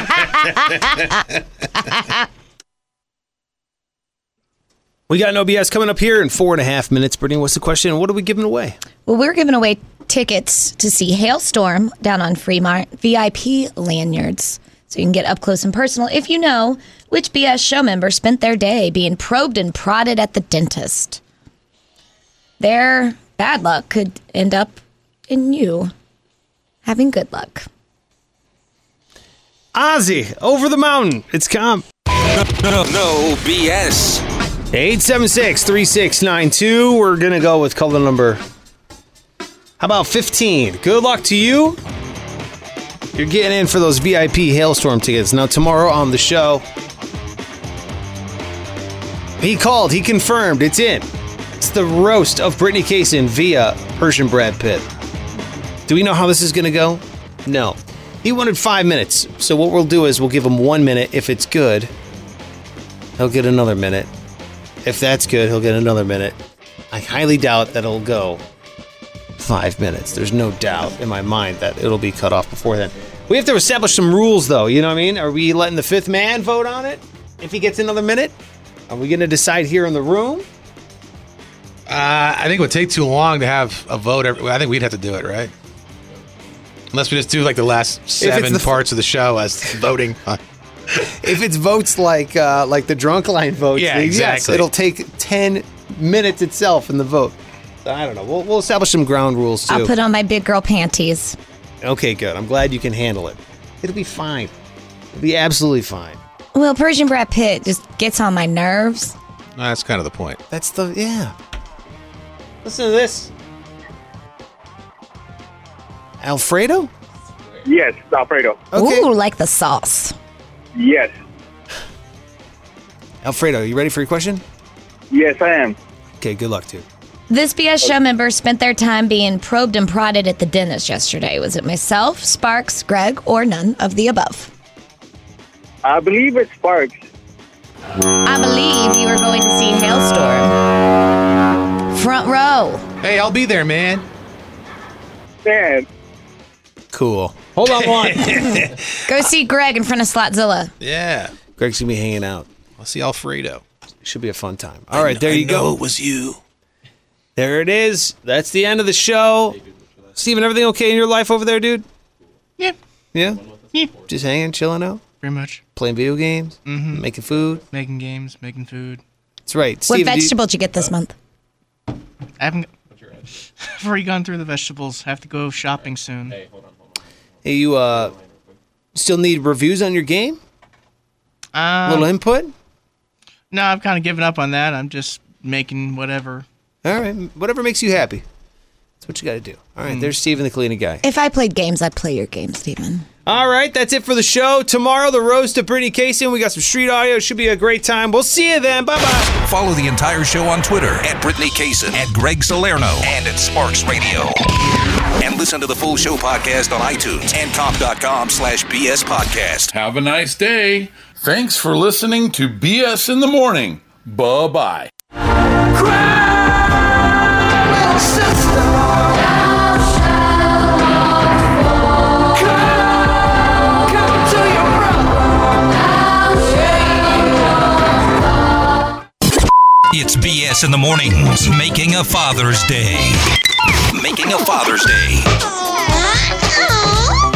We got no BS coming up here in 4.5 minutes. Brittany, what's the question? And what are we giving away? Well, we're giving away tickets to see Hailstorm down on Fremont, VIP lanyards. So you can get up close and personal if you know which BS show member spent their day being probed and prodded at the dentist. Their bad luck could end up in you having good luck. Ozzy, over the mountain. It's comp. No BS. 876-3692. We're going to go with color number, how about 15? Good luck to you. You're getting in for those VIP Hailstorm tickets. Now, tomorrow on the show, he called, he confirmed, it's in. It's the roast of Brittany Kaysen via Persian Brad Pitt. Do we know how this is going to go? No. He wanted 5 minutes. So what we'll do is we'll give him 1 minute. If it's good, he'll get another minute. If that's good, he'll get another minute. I highly doubt that it'll go 5 minutes. There's no doubt in my mind that it'll be cut off before then. We have to establish some rules, though. You know what I mean? Are we letting the fifth man vote on it if he gets another minute? Are we going to decide here in the room? I think it would take too long to have a vote. I think we'd have to do it, right? Unless we just do like the last 7 parts of the show as voting. If it's votes like the drunk line votes, yeah, then exactly. Yes, it'll take 10 minutes itself in the vote. So I don't know. We'll establish some ground rules too. I'll put on my big girl panties. Okay, good. I'm glad you can handle it. It'll be fine. It'll be absolutely fine. Well, Persian Brad Pitt just gets on my nerves. That's kind of the point. Yeah. Listen to this. Alfredo? Yes, Alfredo. Okay. Ooh, like the sauce. Yes. Alfredo, you ready for your question? Yes, I am. Okay, good luck, dude. This BS show member spent their time being probed and prodded at the dentist yesterday. Was it myself, Sparks, Greg, or none of the above? I believe it's Sparks. I believe you are going to see Hailstorm. Front row. Hey, I'll be there, man. Man. Cool. Hold on one. Go see Greg in front of Slotzilla. Yeah. Greg's going to be hanging out. I'll see Alfredo. Should be a fun time. All right, there you go. It was you. There it is. That's the end of the show. Steven, everything okay in your life over there, dude? Yeah. Yeah? Yeah. Just hanging, chilling out? Pretty much. Playing video games? Mm-hmm. Making food? Making games, making food. That's right. What Steven, vegetable did you get this month? I haven't. I've already gone through the vegetables. I have to go shopping soon. Hey, you still need reviews on your game? A little input? No, I've kind of given up on that. I'm just making whatever. All right, whatever makes you happy. That's what you got to do. All right, there's Steven the cleaning guy. If I played games, I'd play your game, Steven. All right, that's it for the show. Tomorrow, the roast of Brittany Kaysen. We got some street audio. Should be a great time. We'll see you then. Bye-bye. Follow the entire show on Twitter at Brittany Kaysen, at Greg Salerno, and at Sparks Radio. And listen to the full show podcast on iTunes and comp.com/BS podcast. Have a nice day. Thanks for listening to BS in the Morning. Bye-bye. It's BS in the Mornings, Making a Father's Day. Making a Father's Day.